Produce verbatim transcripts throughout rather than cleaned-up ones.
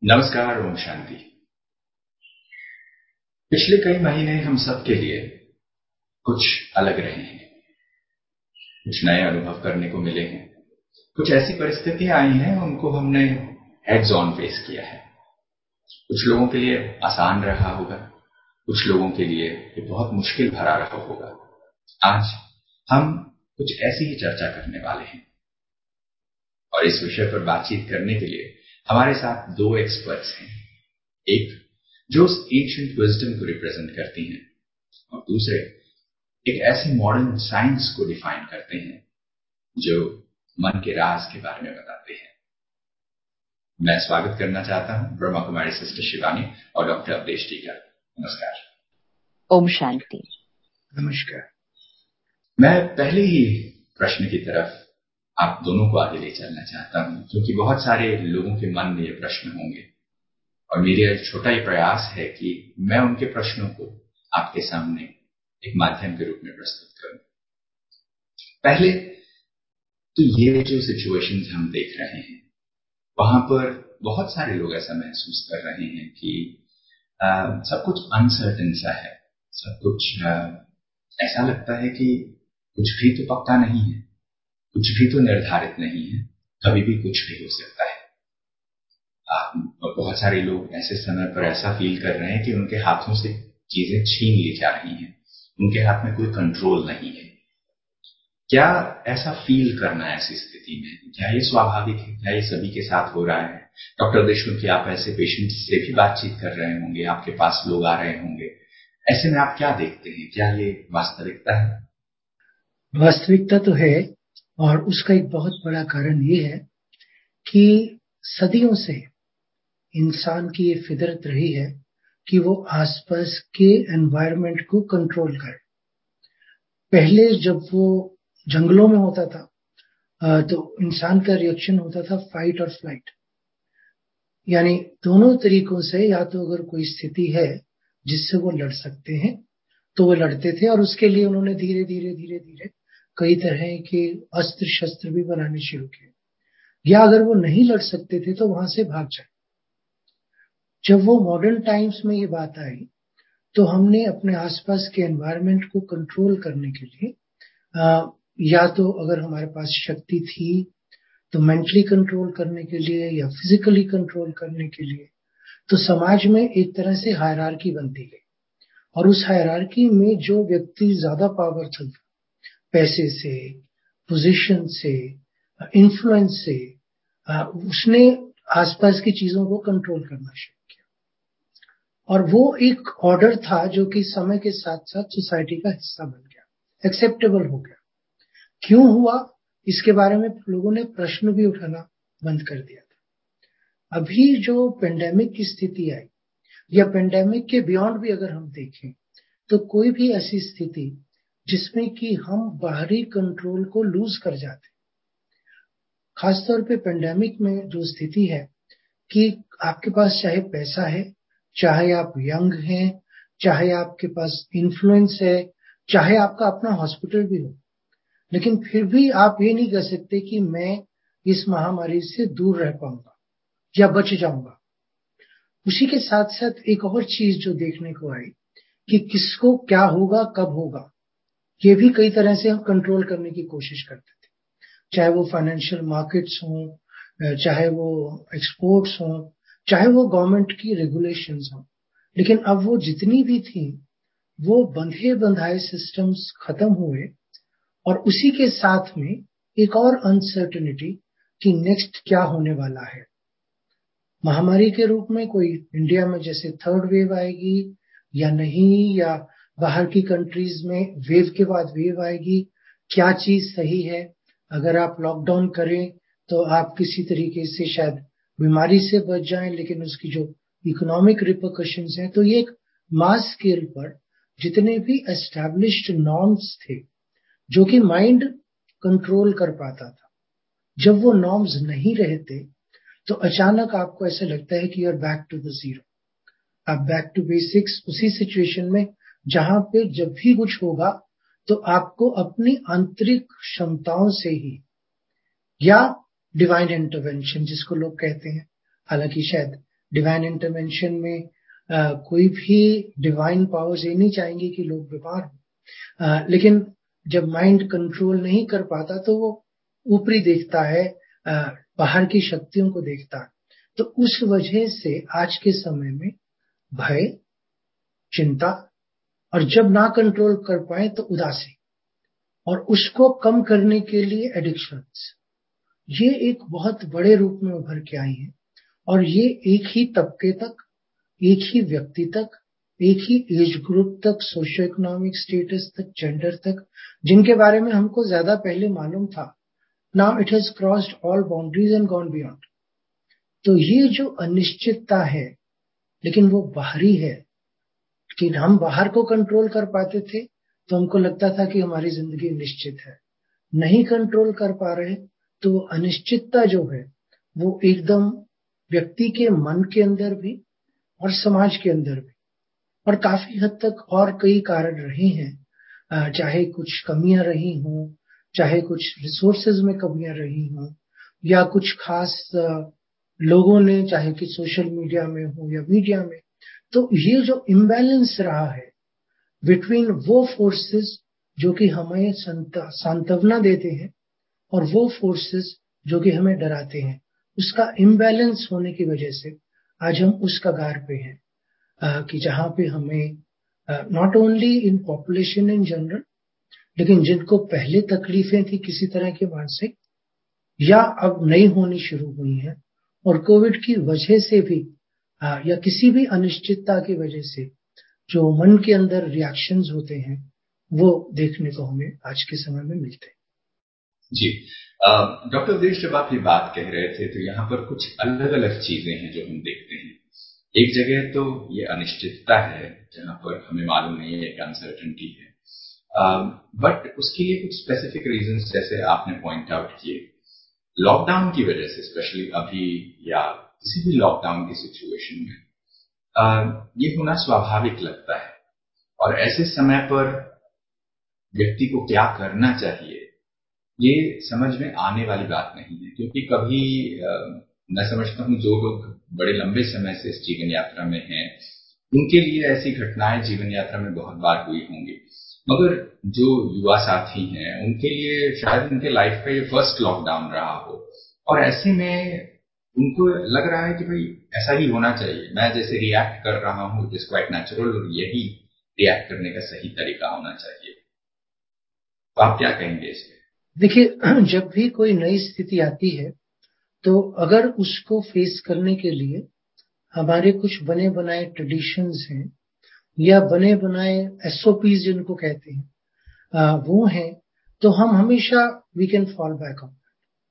नमस्कार, ओम शांति। पिछले कई महीने हम सब के लिए कुछ अलग रहे हैं, कुछ नए अनुभव करने को मिले हैं, कुछ ऐसी परिस्थितियां आई हैं उनको हमने हेड्स ऑन फेस किया है। कुछ लोगों के लिए आसान रहा होगा, कुछ लोगों के लिए ये बहुत मुश्किल भरा रहा होगा। आज हम कुछ ऐसी ही चर्चा करने वाले हैं और इस विषय पर बातचीत करने के लिए हमारे साथ दो एक्सपर्ट्स हैं। एक जो उस एंशिएंट विजडम को रिप्रेजेंट करती हैं और दूसरे एक ऐसे मॉडर्न साइंस को डिफाइन करते हैं जो मन के राज के बारे में बताते हैं। मैं स्वागत करना चाहता हूं ब्रह्मा कुमारी सिस्टर शिवानी और डॉक्टर अवधेश टीका। नमस्कार। ओम शांति। नमस्कार। मैं पहले ही प्रश्न की तरफ आप दोनों को आगे ले चलना चाहता हूं, क्योंकि बहुत सारे लोगों के मन में ये प्रश्न होंगे और मेरा एक छोटा ही प्रयास है कि मैं उनके प्रश्नों को आपके सामने एक माध्यम के रूप में प्रस्तुत करूं। पहले तो ये जो सिचुएशंस हम देख रहे हैं, वहां पर बहुत सारे लोग ऐसा महसूस कर रहे हैं कि आ, सब कुछ अनसर्टेन सा है, सब कुछ आ, ऐसा लगता है कि कुछ भी तो पक्का नहीं है, कुछ भी तो निर्धारित नहीं है, कभी भी कुछ भी हो सकता है। और बहुत सारे लोग ऐसे समय पर ऐसा फील कर रहे हैं कि उनके हाथों से चीजें छीन ली जा रही हैं, उनके हाथ में कोई कंट्रोल नहीं है। क्या ऐसा फील करना है ऐसी स्थिति में, क्या ये स्वाभाविक है? क्या ये सभी के साथ हो रहा है? डॉक्टर देशमुख, की आप ऐसे पेशेंट से भी बातचीत कर रहे होंगे, आपके पास लोग आ रहे होंगे, ऐसे में आप क्या देखते हैं? क्या ये वास्तविकता है? वास्तविकता तो है, और उसका एक बहुत बड़ा कारण ये है कि सदियों से इंसान की ये फितरत रही है कि वो आसपास के एनवायरनमेंट को कंट्रोल करे। पहले जब वो जंगलों में होता था तो इंसान का रिएक्शन होता था फाइट और फ्लाइट, यानी दोनों तरीकों से। या तो अगर कोई स्थिति है जिससे वो लड़ सकते हैं तो वो लड़ते थे, और उसके लिए उन्होंने धीरे धीरे धीरे धीरे कई तरह के अस्त्र शस्त्र भी बनाने शुरू किए। या अगर वो नहीं लड़ सकते थे तो वहां से भाग जाए। जब वो मॉडर्न टाइम्स में ये बात आई तो हमने अपने आसपास के एनवायरनमेंट को कंट्रोल करने के लिए आ, या तो अगर हमारे पास शक्ति थी तो मेंटली कंट्रोल करने के लिए या फिजिकली कंट्रोल करने के लिए, तो समाज में एक तरह से हायरार्की बनती गई। और उस हायरार्की में जो व्यक्ति ज्यादा पावरफुल था, पैसे से, पोजीशन से, इन्फ्लुएंस से, उसने आसपास की चीजों को कंट्रोल करना शुरू किया। और वो एक ऑर्डर था जो कि समय के साथ साथ सोसाइटी का हिस्सा बन गया, एक्सेप्टेबल हो गया। क्यों हुआ, इसके बारे में लोगों ने प्रश्न भी उठाना बंद कर दिया था। अभी जो पेंडेमिक की स्थिति आई, या पेंडेमिक के बियॉन्ड भी अगर हम देखें, तो कोई भी ऐसी स्थिति जिसमें कि हम बाहरी कंट्रोल को लूज कर जाते, खासतौर पे पेंडेमिक में जो स्थिति है कि आपके पास चाहे पैसा है, चाहे आप यंग हैं, चाहे आपके पास इन्फ्लुएंस है, चाहे आपका अपना हॉस्पिटल भी हो, लेकिन फिर भी आप ये नहीं कह सकते कि मैं इस महामारी से दूर रह पाऊंगा या बच जाऊंगा। उसी के साथ साथ एक और चीज जो देखने को आई कि किसको क्या होगा, कब होगा, ये भी कई तरह से हम कंट्रोल करने की कोशिश करते थे। चाहे वो फाइनेंशियल मार्केट्स हों, चाहे वो एक्सपोर्ट्स हों, चाहे वो गवर्नमेंट की रेगुलेशंस हों, लेकिन अब वो जितनी भी थी वो बंधे बंधाए सिस्टम्स खत्म हुए। और उसी के साथ में एक और अनसर्टेनिटी कि नेक्स्ट क्या होने वाला है। महामारी के रूप में कोई इंडिया में जैसे थर्ड वेव आएगी या नहीं, या बाहर की कंट्रीज में वेव के बाद वेव आएगी, क्या चीज सही है। अगर आप लॉकडाउन करें तो आप किसी तरीके से शायद बीमारी से बच जाएं, लेकिन उसकी जो इकोनॉमिक रिपरकशंस हैं, तो ये एक मास स्केल पर जितने भी एस्टैब्लिश्ड नॉर्म्स थे जो कि माइंड कंट्रोल कर पाता था, जब वो नॉर्म्स नहीं रहते तो अचानक आपको ऐसा लगता है कि you are back to the zero, आप बैक टू बेसिक्स। उसी सिचुएशन में जहां पे जब भी कुछ होगा तो आपको अपनी आंतरिक क्षमताओं से ही, या डिवाइन इंटरवेंशन जिसको लोग कहते हैं, हालांकि शायद डिवाइन इंटरवेंशन में आ, कोई भी डिवाइन पावर्स ये नहीं चाहेंगे कि लोग बीमार हो, लेकिन जब माइंड कंट्रोल नहीं कर पाता तो वो ऊपरी देखता है, आ, बाहर की शक्तियों को देखता है। तो उस वजह से आज के समय में भय, चिंता, और जब ना कंट्रोल कर पाए तो उदासी, और उसको कम करने के लिए एडिक्शंस, ये एक बहुत बड़े रूप में उभर के आई हैं। और ये एक ही तबके तक, एक ही व्यक्ति तक, एक ही एज ग्रुप तक, सोशियो इकोनॉमिक स्टेटस तक, जेंडर तक, जिनके बारे में हमको ज्यादा पहले मालूम था, now it has crossed all boundaries and gone beyond. तो ये जो अनिश्चितता है, लेकिन वो बाहरी है कि हम बाहर को कंट्रोल कर पाते थे तो हमको लगता था कि हमारी जिंदगी निश्चित है। नहीं कंट्रोल कर पा रहे तो अनिश्चितता जो है वो एकदम व्यक्ति के मन के अंदर भी और समाज के अंदर भी, और काफी हद तक और कई कारण रहे हैं, चाहे कुछ कमियां रही हों, चाहे कुछ रिसोर्सेज में कमियां रही हों, या कुछ खास लोगों ने, चाहे कि सोशल मीडिया में हो या मीडिया में, तो ये जो इम्बैलेंस रहा है बिटवीन वो फोर्सेस जो कि हमें सांत्वना देते हैं और वो फोर्सेस जो कि हमें डराते हैं, उसका इम्बैलेंस होने की वजह से आज हम उस कगार पे हैं, uh, कि जहां पे हमें not only in population in general, लेकिन जिनको पहले तकलीफें थी किसी तरह की मानसिक, या अब नई होनी शुरू हुई हैं, और कोविड की वजह से भी uh, या किसी भी अनिश्चितता की वजह से जो मन के अंदर रिएक्शंस होते हैं वो देखने को हमें आज के समय में मिलते हैं। जी, डॉक्टर देश, जब आप ये बात कह रहे थे तो यहाँ पर कुछ अलग अलग चीजें हैं जो हम देखते हैं। एक जगह तो ये अनिश्चितता है जहाँ पर हमें मालूम नहीं है कि अनसर्टेनिटी है, बट uh, उसके लिए कुछ स्पेसिफिक रीजंस जैसे आपने पॉइंट आउट किए, लॉकडाउन की वजह से स्पेशली अभी, या किसी भी लॉकडाउन की सिचुएशन में uh, ये होना स्वाभाविक लगता है। और ऐसे समय पर व्यक्ति को क्या करना चाहिए ये समझ में आने वाली बात नहीं है, क्योंकि कभी मैं समझता हूँ जो लोग बड़े लंबे समय से इस जीवन यात्रा में हैं उनके लिए ऐसी घटनाएं जीवन यात्रा में बहुत बार हुई होंगी, मगर जो युवा साथी हैं उनके लिए शायद उनके लाइफ का ये फर्स्ट लॉकडाउन रहा हो, और ऐसे में उनको लग रहा है कि भाई ऐसा ही होना चाहिए, मैं जैसे रिएक्ट कर रहा हूँ इट इज क्वाइट नेचुरल और यही रिएक्ट करने का सही तरीका होना चाहिए। तो आप क्या कहेंगे इस पे? देखिए, जब भी कोई नई स्थिति आती है तो अगर उसको फेस करने के लिए हमारे कुछ बने बनाए ट्रेडिशंस हैं या बने बनाए एसओपीज जिनको कहते हैं वो हैं, तो हम हमेशा we can fall back on.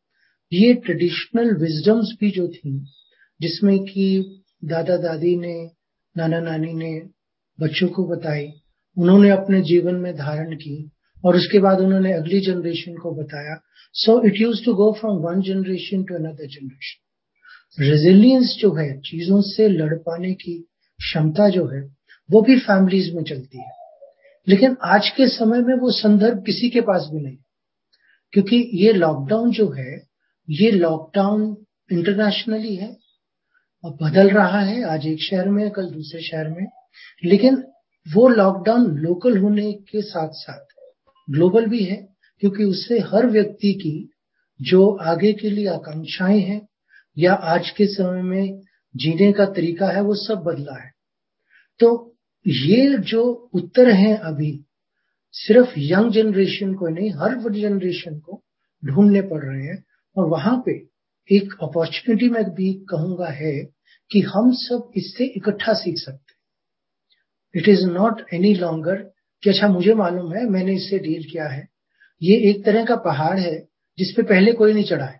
ये ट्रेडिशनल विजडम्स भी जो थी, जिसमें कि दादा दादी ने, नाना नानी ने बच्चों को बताई, उन्होंने अपने जीवन में धारण की, और उसके बाद उन्होंने अगली जनरेशन को बताया। So it used to go from one generation to another generation. Resilience जो है, चीजों से लड़ पाने की क्षमता जो है, वो भी फैमिलीज में चलती है। लेकिन आज के समय में वो संदर्भ किसी के पास भी नहीं, क्योंकि ये लॉकडाउन जो है, ये लॉकडाउन इंटरनेशनली है और बदल रहा है, आज एक शहर में कल दूसरे शहर में, लेकिन वो लॉकडाउन लोकल होने के साथ साथ ग्लोबल भी है, क्योंकि उससे हर व्यक्ति की जो आगे के लिए आकांक्षाएं हैं या आज के समय में जीने का तरीका है वो सब बदला है। तो ये जो उत्तर हैं अभी सिर्फ यंग जनरेशन को नहीं, हर जनरेशन को ढूंढने पड़ रहे हैं, और वहां पे एक अपॉर्चुनिटी मैं भी कहूंगा है कि हम सब इससे इकट्ठा सीख सकते हैं। It is not any longer कि अच्छा मुझे मालूम है, मैंने इससे डील किया है। ये एक तरह का पहाड़ है जिसपे पहले कोई नहीं चढ़ा है,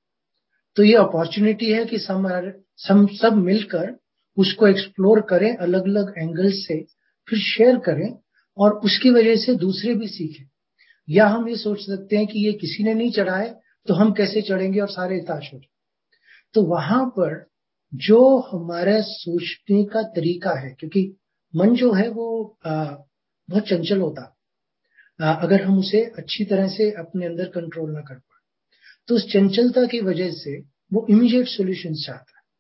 तो ये अपॉर्चुनिटी है कि सम सब सब मिलकर उसको एक्सप्लोर करें, अलग अलग एंगल से, फिर शेयर करें, और उसकी वजह से दूसरे भी सीखें। या हम ये सोच सकते हैं कि ये किसी ने नहीं चढ़ा है तो हम कैसे चढ़ेंगे और सारे ताश हो जाए। तो वहां पर जो हमारा सोचने का तरीका है, क्योंकि मन जो है वो आ, बहुत चंचल होता, आ, अगर हम उसे अच्छी तरह से अपने अंदर कंट्रोल ना कर पाए तो उस चंचलता की वजह से वो इमीडिएट सॉल्यूशन चाहता है,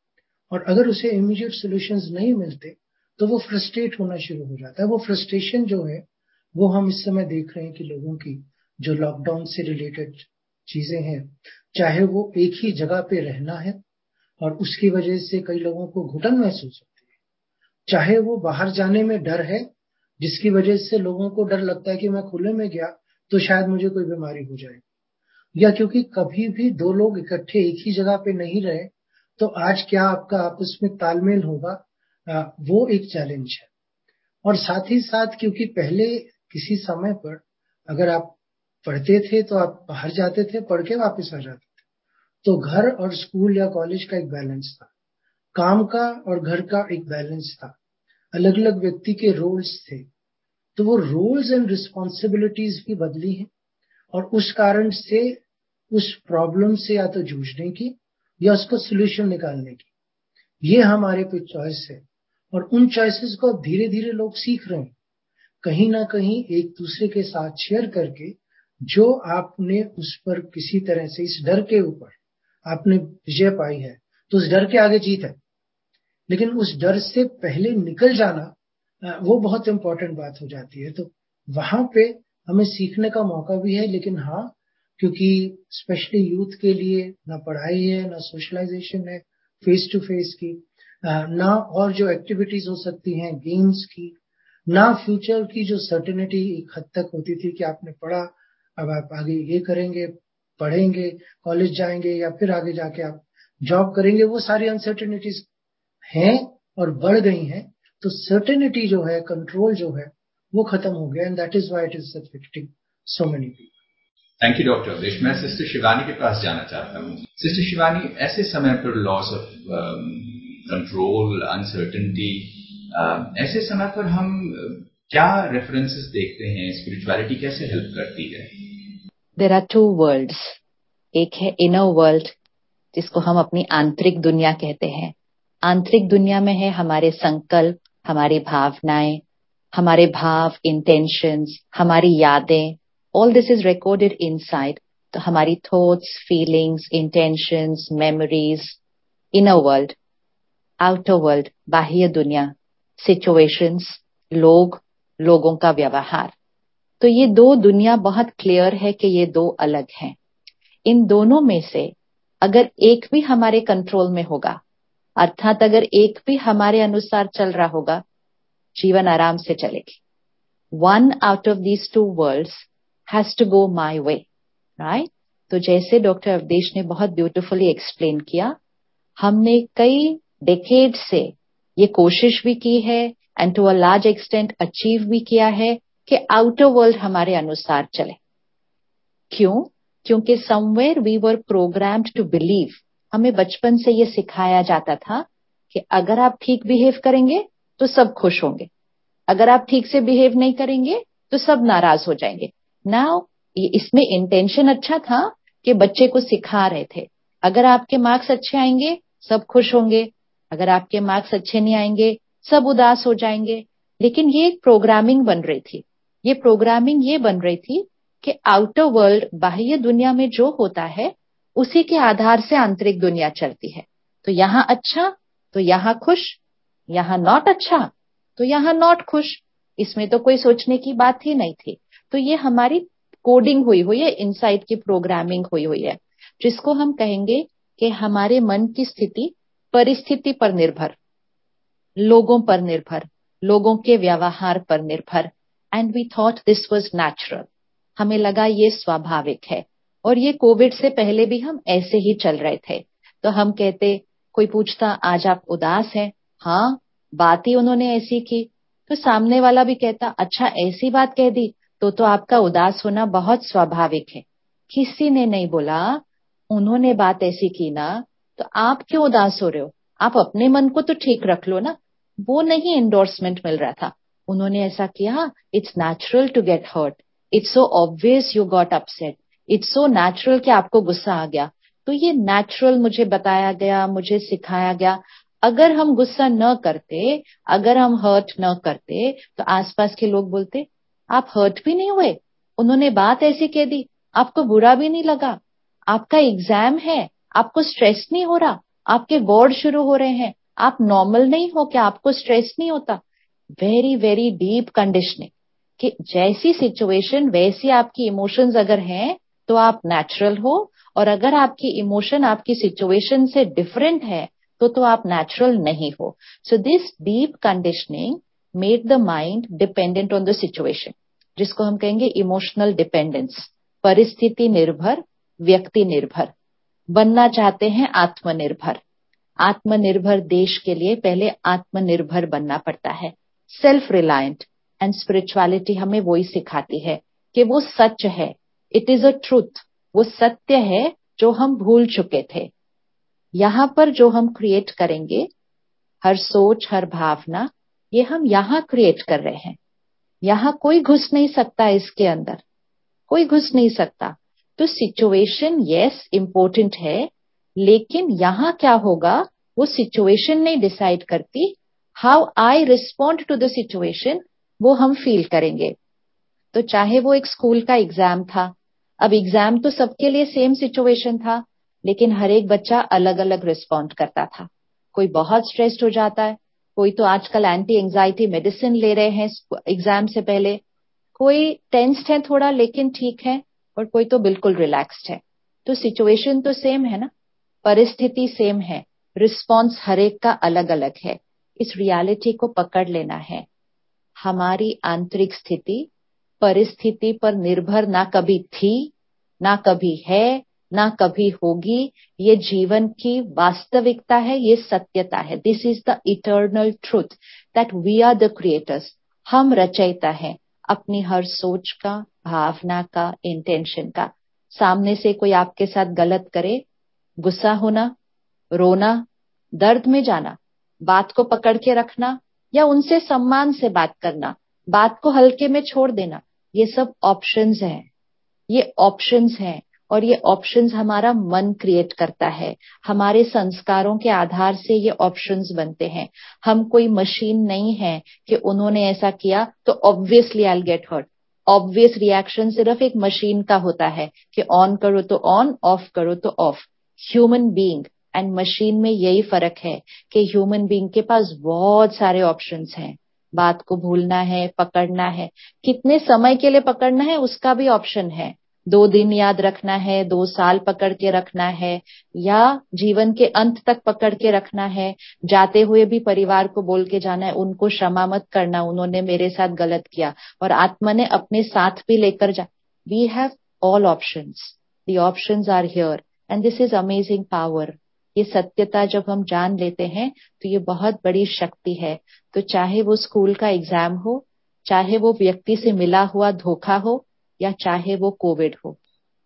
और अगर उसे इमीडिएट सॉल्यूशंस नहीं मिलते तो वो फ्रस्ट्रेट होना शुरू हो जाता है। वो फ्रस्ट्रेशन जो है वो हम इस समय देख रहे हैं कि लोगों की जो लॉकडाउन से रिलेटेड चीजें हैं, चाहे वो एक ही जगह पे रहना है और उसकी वजह से कई लोगों को घुटन महसूस होती है, चाहे वो बाहर जाने में डर है जिसकी वजह से लोगों को डर लगता है कि मैं खुले में गया तो शायद मुझे कोई बीमारी हो जाए, या क्योंकि कभी भी दो लोग इकट्ठे एक ही जगह पे नहीं रहे तो आज क्या आपका आपस में तालमेल होगा, आ, वो एक चैलेंज है। और साथ ही साथ क्योंकि पहले किसी समय पर अगर आप पढ़ते थे तो आप बाहर जाते थे, पढ़ के वापस आ जाते थे, तो घर और स्कूल या कॉलेज का एक बैलेंस था, काम का और घर का एक बैलेंस था, अलग अलग व्यक्ति के रोल्स थे। तो वो रोल्स एंड रिस्पॉन्सिबिलिटीज भी बदली हैं और उस कारण से उस प्रॉब्लम से या तो जूझने की या उसको सोल्यूशन निकालने की, ये हमारे पे चॉइस है। और उन चॉइसेस को अब धीरे धीरे लोग सीख रहे हैं, कहीं ना कहीं एक दूसरे के साथ शेयर करके। जो आपने उस पर किसी तरह से इस डर के ऊपर आपने विजय पाई है तो उस डर के आगे जीत है, लेकिन उस डर से पहले निकल जाना अ, वो बहुत इंपॉर्टेंट बात हो जाती है। तो वहां पे हमें सीखने का मौका भी है, लेकिन हाँ, क्योंकि स्पेशली यूथ के लिए ना पढ़ाई है, ना सोशलाइजेशन है फेस टू फेस की, अ, ना और जो एक्टिविटीज हो सकती हैं गेम्स की, ना फ्यूचर की जो सर्टेनिटी एक हद तक होती थी कि आपने पढ़ा, अब आप आगे ये करेंगे, पढ़ेंगे, कॉलेज जाएंगे या फिर आगे जाके आप जॉब करेंगे, वो सारी अनसर्टेनिटीज हैं और बढ़ गई हैं। तो सर्टेनिटी जो है, कंट्रोल जो है, वो खत्म हो गया, and that is why it is affecting so many people. Thank you doctor Avdhesh. मैं सिस्टर शिवानी के पास जाना चाहता हूँ। सिस्टर शिवानी, ऐसे समय पर लॉस ऑफ कंट्रोल, अनसर्टेनिटी, ऐसे समय पर हम क्या रेफरेंसेस देखते हैं, स्पिरिचुअलिटी कैसे हेल्प करती है? देयर आर टू वर्ल्ड्स, एक है इनर वर्ल्ड जिसको हम अपनी आंतरिक दुनिया कहते हैं। आंतरिक दुनिया में है हमारे संकल्प, हमारी भावनाएं, हमारे भाव, इंटेंशंस, हमारी यादें, all this is recorded inside. तो हमारी thoughts, feelings, intentions, memories, inner world. Outer world, बाह्य दुनिया, सिचुएशंस, लोग, लोगों का व्यवहार। तो ये दो दुनिया बहुत क्लियर है कि ये दो अलग हैं। इन दोनों में से अगर एक भी हमारे कंट्रोल में होगा, अर्थात अगर एक भी हमारे अनुसार चल रहा होगा, जीवन आराम से चलेगी। One out of these two worlds has to go my way, right? तो जैसे डॉक्टर अवधेश ने बहुत ब्यूटीफुली एक्सप्लेन किया, हमने कई डेकेड से ये कोशिश भी की है and to a large extent achieve भी किया है कि आउटर वर्ल्ड हमारे अनुसार चले। क्यों? क्योंकि somewhere we were programmed to believe, हमें बचपन से ये सिखाया जाता था कि अगर आप ठीक बिहेव करेंगे तो सब खुश होंगे, अगर आप ठीक से बिहेव नहीं करेंगे तो सब नाराज हो जाएंगे। नाउ इसमें इंटेंशन अच्छा था कि बच्चे को सिखा रहे थे, अगर आपके मार्क्स अच्छे आएंगे सब खुश होंगे, अगर आपके मार्क्स अच्छे नहीं आएंगे सब उदास हो जाएंगे। लेकिन ये एक प्रोग्रामिंग बन रही थी। ये प्रोग्रामिंग ये बन रही थी कि आउटर वर्ल्ड, बाह्य दुनिया में जो होता है उसी के आधार से आंतरिक दुनिया चलती है। तो यहां अच्छा तो यहां खुश, यहां नॉट अच्छा तो यहां नॉट खुश। इसमें तो कोई सोचने की बात ही नहीं थी। तो ये हमारी कोडिंग हुई हुई है, इनसाइड की प्रोग्रामिंग हुई हुई है, जिसको हम कहेंगे कि हमारे मन की स्थिति परिस्थिति पर निर्भर, लोगों पर निर्भर, लोगों के व्यवहार पर निर्भर। And we thought this was natural, हमें लगा ये स्वाभाविक है। और ये कोविड से पहले भी हम ऐसे ही चल रहे थे। तो हम कहते, कोई पूछता आज आप उदास हैं, हाँ, बात ही उन्होंने ऐसी की। तो सामने वाला भी कहता अच्छा ऐसी बात कह दी तो तो आपका उदास होना बहुत स्वाभाविक है। किसी ने नहीं बोला उन्होंने बात ऐसी की ना तो आप क्यों उदास हो रहे हो, आप अपने मन को तो ठीक रख लो ना। वो नहीं एंडोर्समेंट मिल रहा था। उन्होंने ऐसा किया, it's natural to get hurt, it's so obvious you got upset, it's so natural कि आपको गुस्सा आ गया। तो ये नेचुरल मुझे बताया गया, मुझे सिखाया गया। अगर हम गुस्सा न करते, अगर हम हर्ट न करते तो आसपास के लोग बोलते आप हर्ट भी नहीं हुए, उन्होंने बात ऐसी कह दी, आपको बुरा भी नहीं लगा, आपका एग्जाम है, आपको स्ट्रेस नहीं हो रहा, आपके वॉर्ड शुरू हो रहे हैं, आप नॉर्मल नहीं हो क्या, आपको स्ट्रेस नहीं होता? वेरी वेरी डीप कंडीशनिंग कि जैसी सिचुएशन वैसी आपकी इमोशंस अगर हैं तो आप नेचुरल हो, और अगर आपकी इमोशन आपकी सिचुएशन से डिफरेंट है तो तो आप नेचुरल नहीं हो. So this deep conditioning made the mind dependent on the situation, जिसको हम कहेंगे इमोशनल डिपेंडेंस. परिस्थिति निर्भर, व्यक्ति निर्भर. बनना चाहते हैं आत्मनिर्भर. आत्मनिर्भर देश के लिए पहले आत्मनिर्भर बनना पड़ता है, सेल्फ रिलायंट. एंड स्पिरिचुअलिटी हमें वही सिखाती है कि वो सच है, इट इज अ ट्रूथ. वो सत्य है जो हम भूल चुके थे. यहां पर जो हम क्रिएट करेंगे, हर सोच, हर भावना, ये हम यहां क्रिएट कर रहे हैं. यहां कोई घुस नहीं सकता, इसके अंदर कोई घुस नहीं सकता. तो सिचुएशन यस इम्पोर्टेंट है, लेकिन यहां क्या होगा वो सिचुएशन नहीं डिसाइड करती. How I respond to the situation वो हम फील करेंगे. तो चाहे वो एक स्कूल का एग्जाम था, अब एग्जाम तो सबके लिए सेम सिचुएशन था, लेकिन हर एक बच्चा अलग अलग रिस्पॉन्ड करता था. कोई बहुत स्ट्रेस्ड हो जाता है, कोई तो आजकल एंटी एंजाइटी मेडिसिन ले रहे हैं एग्जाम से पहले, कोई टेंस्ड है थोड़ा लेकिन ठीक है, और कोई तो बिल्कुल रिलैक्स्ड है. तो सिचुएशन तो सेम है ना, परिस्थिति सेम है, रिस्पॉन्स हर एक का अलग अलग है. इस रियलिटी को पकड़ लेना है. हमारी आंतरिक स्थिति परिस्थिति पर निर्भर ना कभी थी, ना कभी है, ना कभी होगी. ये जीवन की वास्तविकता है, ये सत्यता है. This is the eternal truth that we are the creators. हम रचयिता हैं अपनी हर सोच का, भावना का, इंटेंशन का. सामने से कोई आपके साथ गलत करे, गुस्सा होना, रोना, दर्द में जाना, बात को पकड़ के रखना, या उनसे सम्मान से बात करना, बात को हल्के में छोड़ देना, ये सब ऑप्शंस हैं. ये ऑप्शंस हैं, और ये ऑप्शंस हमारा मन क्रिएट करता है. हमारे संस्कारों के आधार से ये ऑप्शंस बनते हैं. हम कोई मशीन नहीं है कि उन्होंने ऐसा किया तो obviously I will get hurt. Obvious reaction सिर्फ एक मशीन का होता है कि ऑन करो तो ऑन, ऑफ करो तो off. Human being and machine में यही फर्क है कि ह्यूमन बीइंग के पास बहुत सारे ऑप्शंस हैं. बात को भूलना है, पकड़ना है, कितने समय के लिए पकड़ना है उसका भी ऑप्शन है. दो दिन याद रखना है, दो साल पकड़ के रखना है, या जीवन के अंत तक पकड़ के रखना है. जाते हुए भी परिवार को बोल के जाना है उनको क्षमा मत करना, उन्होंने मेरे साथ गलत किया, और आत्मा ने अपने साथ भी लेकर जा. We have all options. The options are here and this is amazing power. ये सत्यता जब हम जान लेते हैं तो ये बहुत बड़ी शक्ति है. तो चाहे वो स्कूल का एग्जाम हो, चाहे वो व्यक्ति से मिला हुआ धोखा हो, या चाहे वो कोविड हो,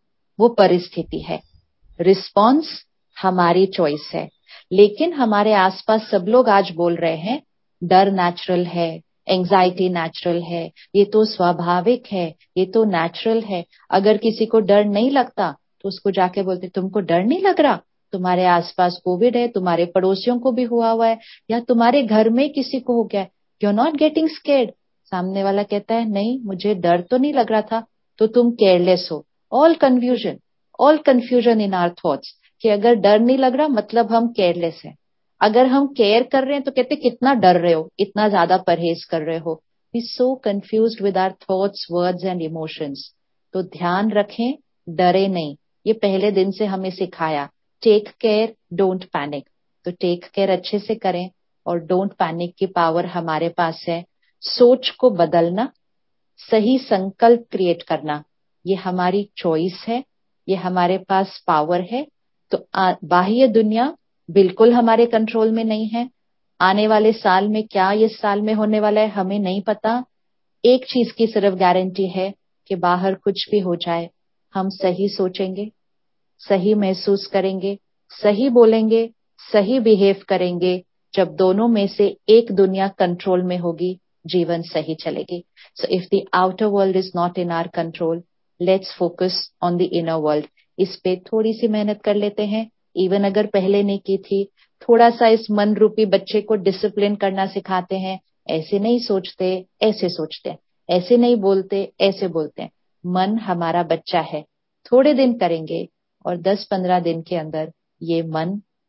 वो परिस्थिति है. रिस्पॉन्स हमारी चॉइस है. लेकिन हमारे आसपास सब लोग आज बोल रहे हैं डर नेचुरल है, एंजाइटी नेचुरल है, ये तो स्वाभाविक है, ये तो नेचुरल है. अगर किसी को डर नहीं लगता तो उसको जाके बोलते तुमको डर नहीं लग रहा, तुम्हारे आसपास कोविड है, तुम्हारे पड़ोसियों को भी हुआ हुआ है, या तुम्हारे घर में किसी को हो गया, you are not getting scared. सामने वाला कहता है नहीं मुझे डर तो नहीं लग रहा था, तो तुम केयरलेस हो. All confusion, all confusion in our thoughts कि अगर डर नहीं लग रहा मतलब हम केयरलेस हैं. अगर हम केयर कर रहे हैं तो कहते कितना डर रहे हो, इतना ज्यादा परहेज कर रहे हो. We so confused with our thoughts, words and emotions. तो ध्यान रखें, डरे नहीं. ये पहले दिन से हमें सिखाया टेक केयर, डोंट पैनिक. तो टेक केयर अच्छे से करें, और डोंट पैनिक की पावर हमारे पास है. सोच को बदलना, सही संकल्प क्रिएट करना, ये हमारी चॉइस है, ये हमारे पास पावर है. तो बाह्य दुनिया बिल्कुल हमारे कंट्रोल में नहीं है. आने वाले साल में क्या इस साल में होने वाला है हमें नहीं पता. एक चीज की सिर्फ गारंटी है कि बाहर कुछ भी हो जाए हम सही सोचेंगे, सही महसूस करेंगे, सही बोलेंगे, सही बिहेव करेंगे. जब दोनों में से एक दुनिया कंट्रोल में होगी, जीवन सही चलेगी. So if the outer world is not in our control, let's focus on the inner world. इस पे थोड़ी सी मेहनत कर लेते हैं. इवन अगर पहले नहीं की थी, थोड़ा सा इस मन रूपी बच्चे को डिसिप्लिन करना सिखाते हैं. ऐसे नहीं सोचते, ऐसे सोचते हैं, ऐसे नहीं बोलते, ऐसे बोलते हैं. मन हमारा बच्चा है. थोड़े दिन करेंगे और दस पंद्रह दिन के अंदर ये मन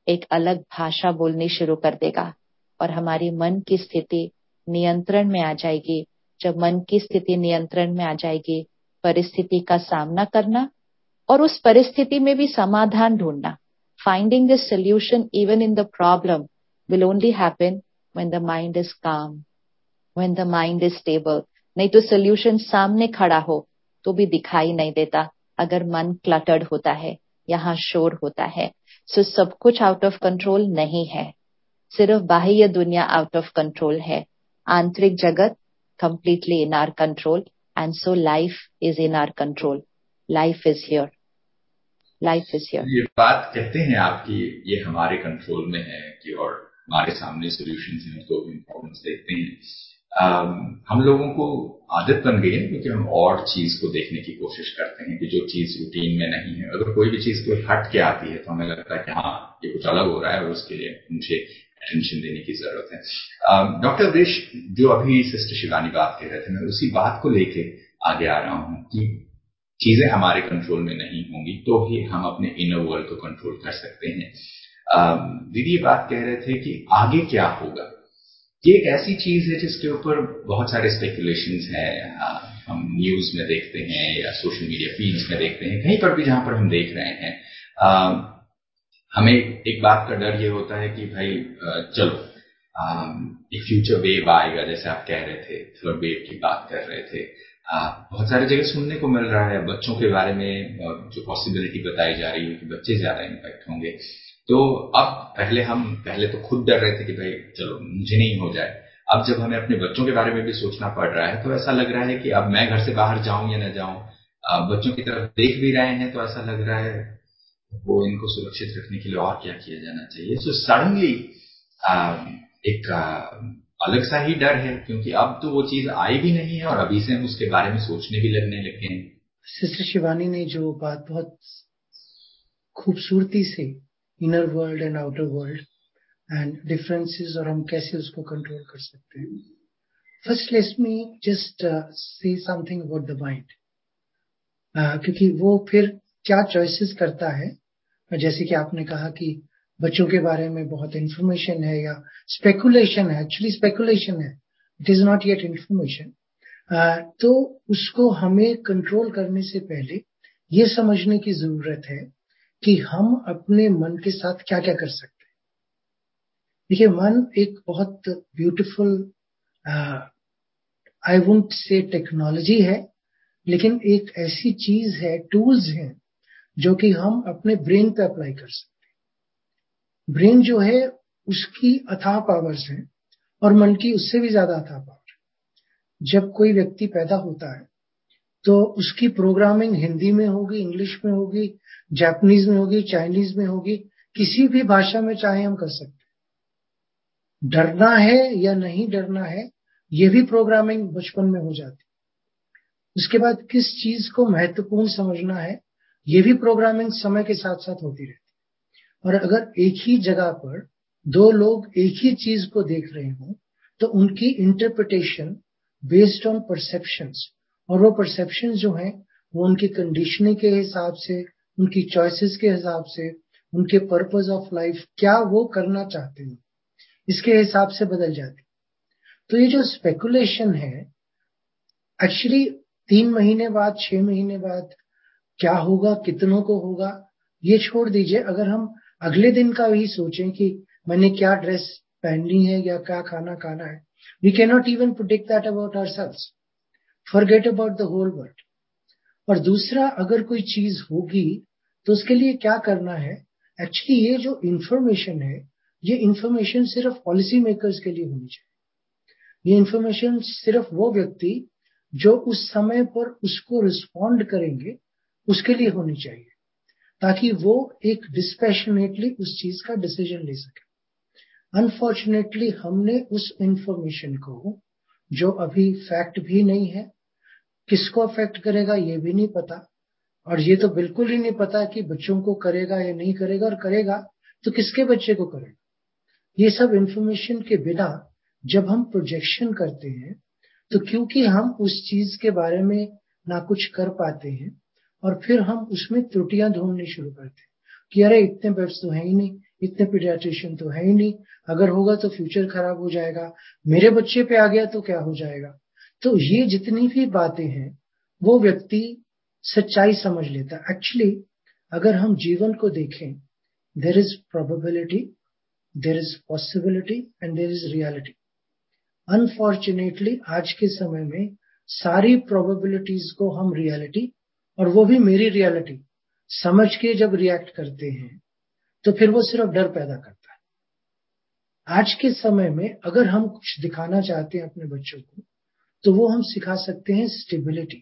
एक अलग भाषा बोलनी शुरू कर देगा और हमारी मन की स्थिति नियंत्रण में आ जाएगी। जब मन की स्थिति नियंत्रण में आ जाएगी, परिस्थिति का सामना करना और उस परिस्थिति में भी समाधान ढूंढना, finding the solution even in the problem will only happen when the mind is calm, when the mind is stable. नहीं तो solution सामने खड़ा हो तो भी दिखाई नहीं देता अगर मन cluttered होता है, यहाँ शोर होता है। So सब कुछ out of control नहीं है, सिर्फ बाह्य दुनिया out of control है। आंतरिक जगत completely in our control, and so life is in our control. Life is here. Life is here. ये बात कहते हैं आपकी, ये हमारे कंट्रोल में है कि और हमारे सामने सॉल्यूशंस हैं, उसको इम्पोर्टेंस देखते हैं। um, हम लोगों को आदत बन गई है क्योंकि हम और चीज को देखने की कोशिश करते हैं कि जो चीज रूटीन में नहीं है, अगर कोई भी चीज कोई हट के आती है तो हमें लगता है कि हाँ ये कुछ अलग हो रहा है और उसके लिए मुझे अटेंशन देने की जरूरत है। डॉक्टर अवधेश, जो अभी सिस्टर शिवानी बात कह रहे थे, मैं उसी बात को लेके आगे आ रहा हूँ कि चीजें हमारे कंट्रोल में नहीं होंगी तो ही हम अपने इनर वर्ल्ड को कंट्रोल कर सकते हैं। दीदी ये बात कह रहे थे कि आगे क्या होगा, ये एक ऐसी चीज है जिसके ऊपर बहुत सारे स्पेकुलेशंस हैं। हम न्यूज में देखते हैं या सोशल मीडिया फीड्स में देखते हैं, कहीं पर भी जहां पर हम देख रहे हैं, आ, हमें एक बात का डर ये होता है कि भाई चलो एक फ्यूचर वेव आएगा, जैसे आप कह रहे थे, थर्ड वेव की बात कर रहे थे। आ, बहुत सारी जगह सुनने को मिल रहा है बच्चों के बारे में, जो पॉसिबिलिटी बताई जा रही है कि बच्चे ज्यादा इम्पैक्ट होंगे। तो अब पहले हम पहले तो खुद डर रहे थे कि भाई चलो मुझे नहीं हो जाए, अब जब हमें अपने बच्चों के बारे में भी सोचना पड़ रहा है तो ऐसा लग रहा है कि अब मैं घर से बाहर जाऊं या न जाऊं, बच्चों की तरफ देख भी रहे हैं तो ऐसा लग रहा है वो इनको सुरक्षित रखने के लिए और क्या किया जाना चाहिए। सो सडनली एक आ, अलग सा ही डर है क्योंकि अब तो वो चीज आई भी नहीं है और अभी से हम उसके बारे में सोचने भी लगने लगे हैं। सिस्टर शिवानी ने जो बात बहुत खूबसूरती से inner world and outer world and differences और हम कैसे उसको कंट्रोल कर सकते हैं। First let me just say something about the mind, क्योंकि वो फिर क्या चॉइसेस करता है। जैसे कि आपने कहा कि बच्चों के बारे में बहुत इंफॉर्मेशन है या स्पेकुलेशन है, एक्चुअली स्पेकुलेशन है, it is not yet information. तो उसको हमें कंट्रोल करने से पहले ये समझने की जरूरत है कि हम अपने मन के साथ क्या क्या कर सकते हैं। देखिए, मन एक बहुत beautiful, I wouldn't say technology है, लेकिन एक ऐसी चीज है, टूल्स हैं जो कि हम अपने ब्रेन पे अप्लाई कर सकते हैं। ब्रेन जो है उसकी अथाह पावर्स हैं और मन की उससे भी ज्यादा अथाह पावर। जब कोई व्यक्ति पैदा होता है तो उसकी प्रोग्रामिंग हिंदी में होगी, इंग्लिश में होगी, जापानीज में होगी, चाइनीज में होगी, किसी भी भाषा में चाहे हम कर सकते हैं। डरना है या नहीं डरना है, ये भी प्रोग्रामिंग बचपन में हो जाती। उसके बाद किस चीज को महत्वपूर्ण समझना है, ये भी प्रोग्रामिंग समय के साथ साथ होती रहती। और अगर एक ही जगह पर दो लोग एक ही चीज को देख रहे हों तो उनकी इंटरप्रिटेशन बेस्ड ऑन परसेप्शंस, और वो परसेप्शन जो हैं वो उनकी कंडीशनिंग के हिसाब से, उनकी चॉइसेस के हिसाब से, उनके पर्पस ऑफ लाइफ क्या वो करना चाहते हैं, इसके हिसाब से बदल जाती। तो ये जो स्पेकुलेशन है, एक्चुअली तीन महीने बाद, छह महीने बाद क्या होगा, कितनों को होगा, ये छोड़ दीजिए। अगर हम अगले दिन का भी सोचें कि मैंने क्या ड्रेस पहननी है या क्या खाना खाना है, we can not even predict that about ourselves, forget about the whole world. और दूसरा, अगर कोई चीज होगी तो उसके लिए क्या करना है। एक्चुअली ये जो इंफॉर्मेशन है, ये इंफॉर्मेशन सिर्फ पॉलिसी मेकर्स के लिए होनी चाहिए। ये इंफॉर्मेशन सिर्फ वो व्यक्ति जो उस समय पर उसको रिस्पॉन्ड करेंगे उसके लिए होनी चाहिए, ताकि वो एक डिस्पैशनेटली उस चीज का डिसीजन ले सके। अनफॉर्चुनेटली हमने उस इंफॉर्मेशन को, जो अभी फैक्ट भी नहीं है, किसको अफेक्ट करेगा ये भी नहीं पता, और ये तो बिल्कुल ही नहीं पता कि बच्चों को करेगा या नहीं करेगा, और करेगा तो किसके बच्चे को करेगा। ये सब इंफॉर्मेशन के बिना जब हम प्रोजेक्शन करते हैं तो क्योंकि हम उस चीज के बारे में ना कुछ कर पाते हैं और फिर हम उसमें त्रुटियां ढूंढनी शुरू करते हैं कि अरे इतने बेड्स तो है ही नहीं, इतने पीडियाट्रिशियन तो है ही नहीं, अगर होगा तो फ्यूचर खराब हो जाएगा, मेरे बच्चे पे आ गया तो क्या हो जाएगा। तो ये जितनी भी बातें हैं वो व्यक्ति सच्चाई समझ लेता है। एक्चुअली अगर हम जीवन को देखें, there is probability, there is possibility and there is reality. Unfortunately आज के समय में सारी प्रोबेबिलिटीज को हम रियलिटी, और वो भी मेरी रियलिटी समझ के जब रिएक्ट करते हैं तो फिर वो सिर्फ डर पैदा करता है। आज के समय में अगर हम कुछ दिखाना चाहते हैं अपने बच्चों को, तो वो हम सिखा सकते हैं स्टेबिलिटी,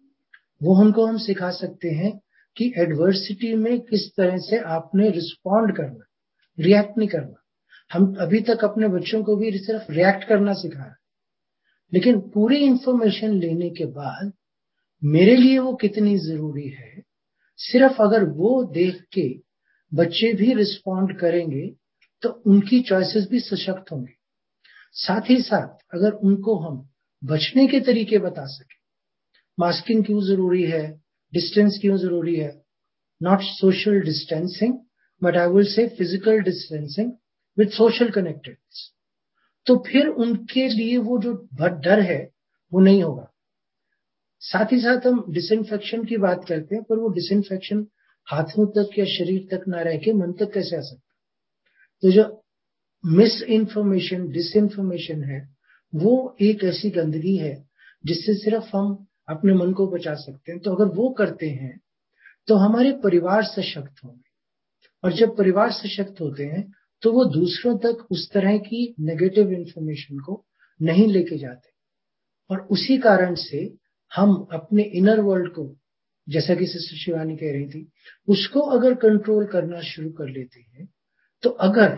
वो उनको हम सिखा सकते हैं कि एडवर्सिटी में किस तरह से आपने रिस्पॉन्ड करना, रिएक्ट नहीं करना। हम अभी तक अपने बच्चों को भी सिर्फ रिएक्ट करना सिखा रहे हैं, लेकिन पूरी इंफॉर्मेशन लेने के बाद मेरे लिए वो कितनी जरूरी है, सिर्फ अगर वो देख के बच्चे भी रिस्पॉन्ड करेंगे तो उनकी चॉइसेस भी सशक्त होंगे। साथ ही साथ अगर उनको हम बचने के तरीके बता सकें, मास्किंग क्यों जरूरी है, डिस्टेंस क्यों जरूरी है, not social distancing but I will say physical distancing with social connectedness, तो फिर उनके लिए वो जो डर है वो नहीं होगा। साथ ही साथ हम डिसइंफेक्शन की बात करते हैं, पर वो डिसइंफेक्शन हाथों तक या शरीर तक ना रह के मन तक कैसे आ सकता है। तो जो मिस इन्फॉर्मेशन, डिसइंफॉर्मेशन है, वो एक ऐसी गंदगी है जिससे सिर्फ हम अपने मन को बचा सकते हैं। तो अगर वो करते हैं तो हमारे परिवार सशक्त होंगे, और जब परिवार सशक्त होते हैं तो वो दूसरों तक उस तरह की नेगेटिव इन्फॉर्मेशन को नहीं लेके जाते। और उसी कारण से हम अपने इनर वर्ल्ड को, जैसा कि सिस्टर शिवानी कह रही थी, उसको अगर कंट्रोल करना शुरू कर लेते हैं, तो अगर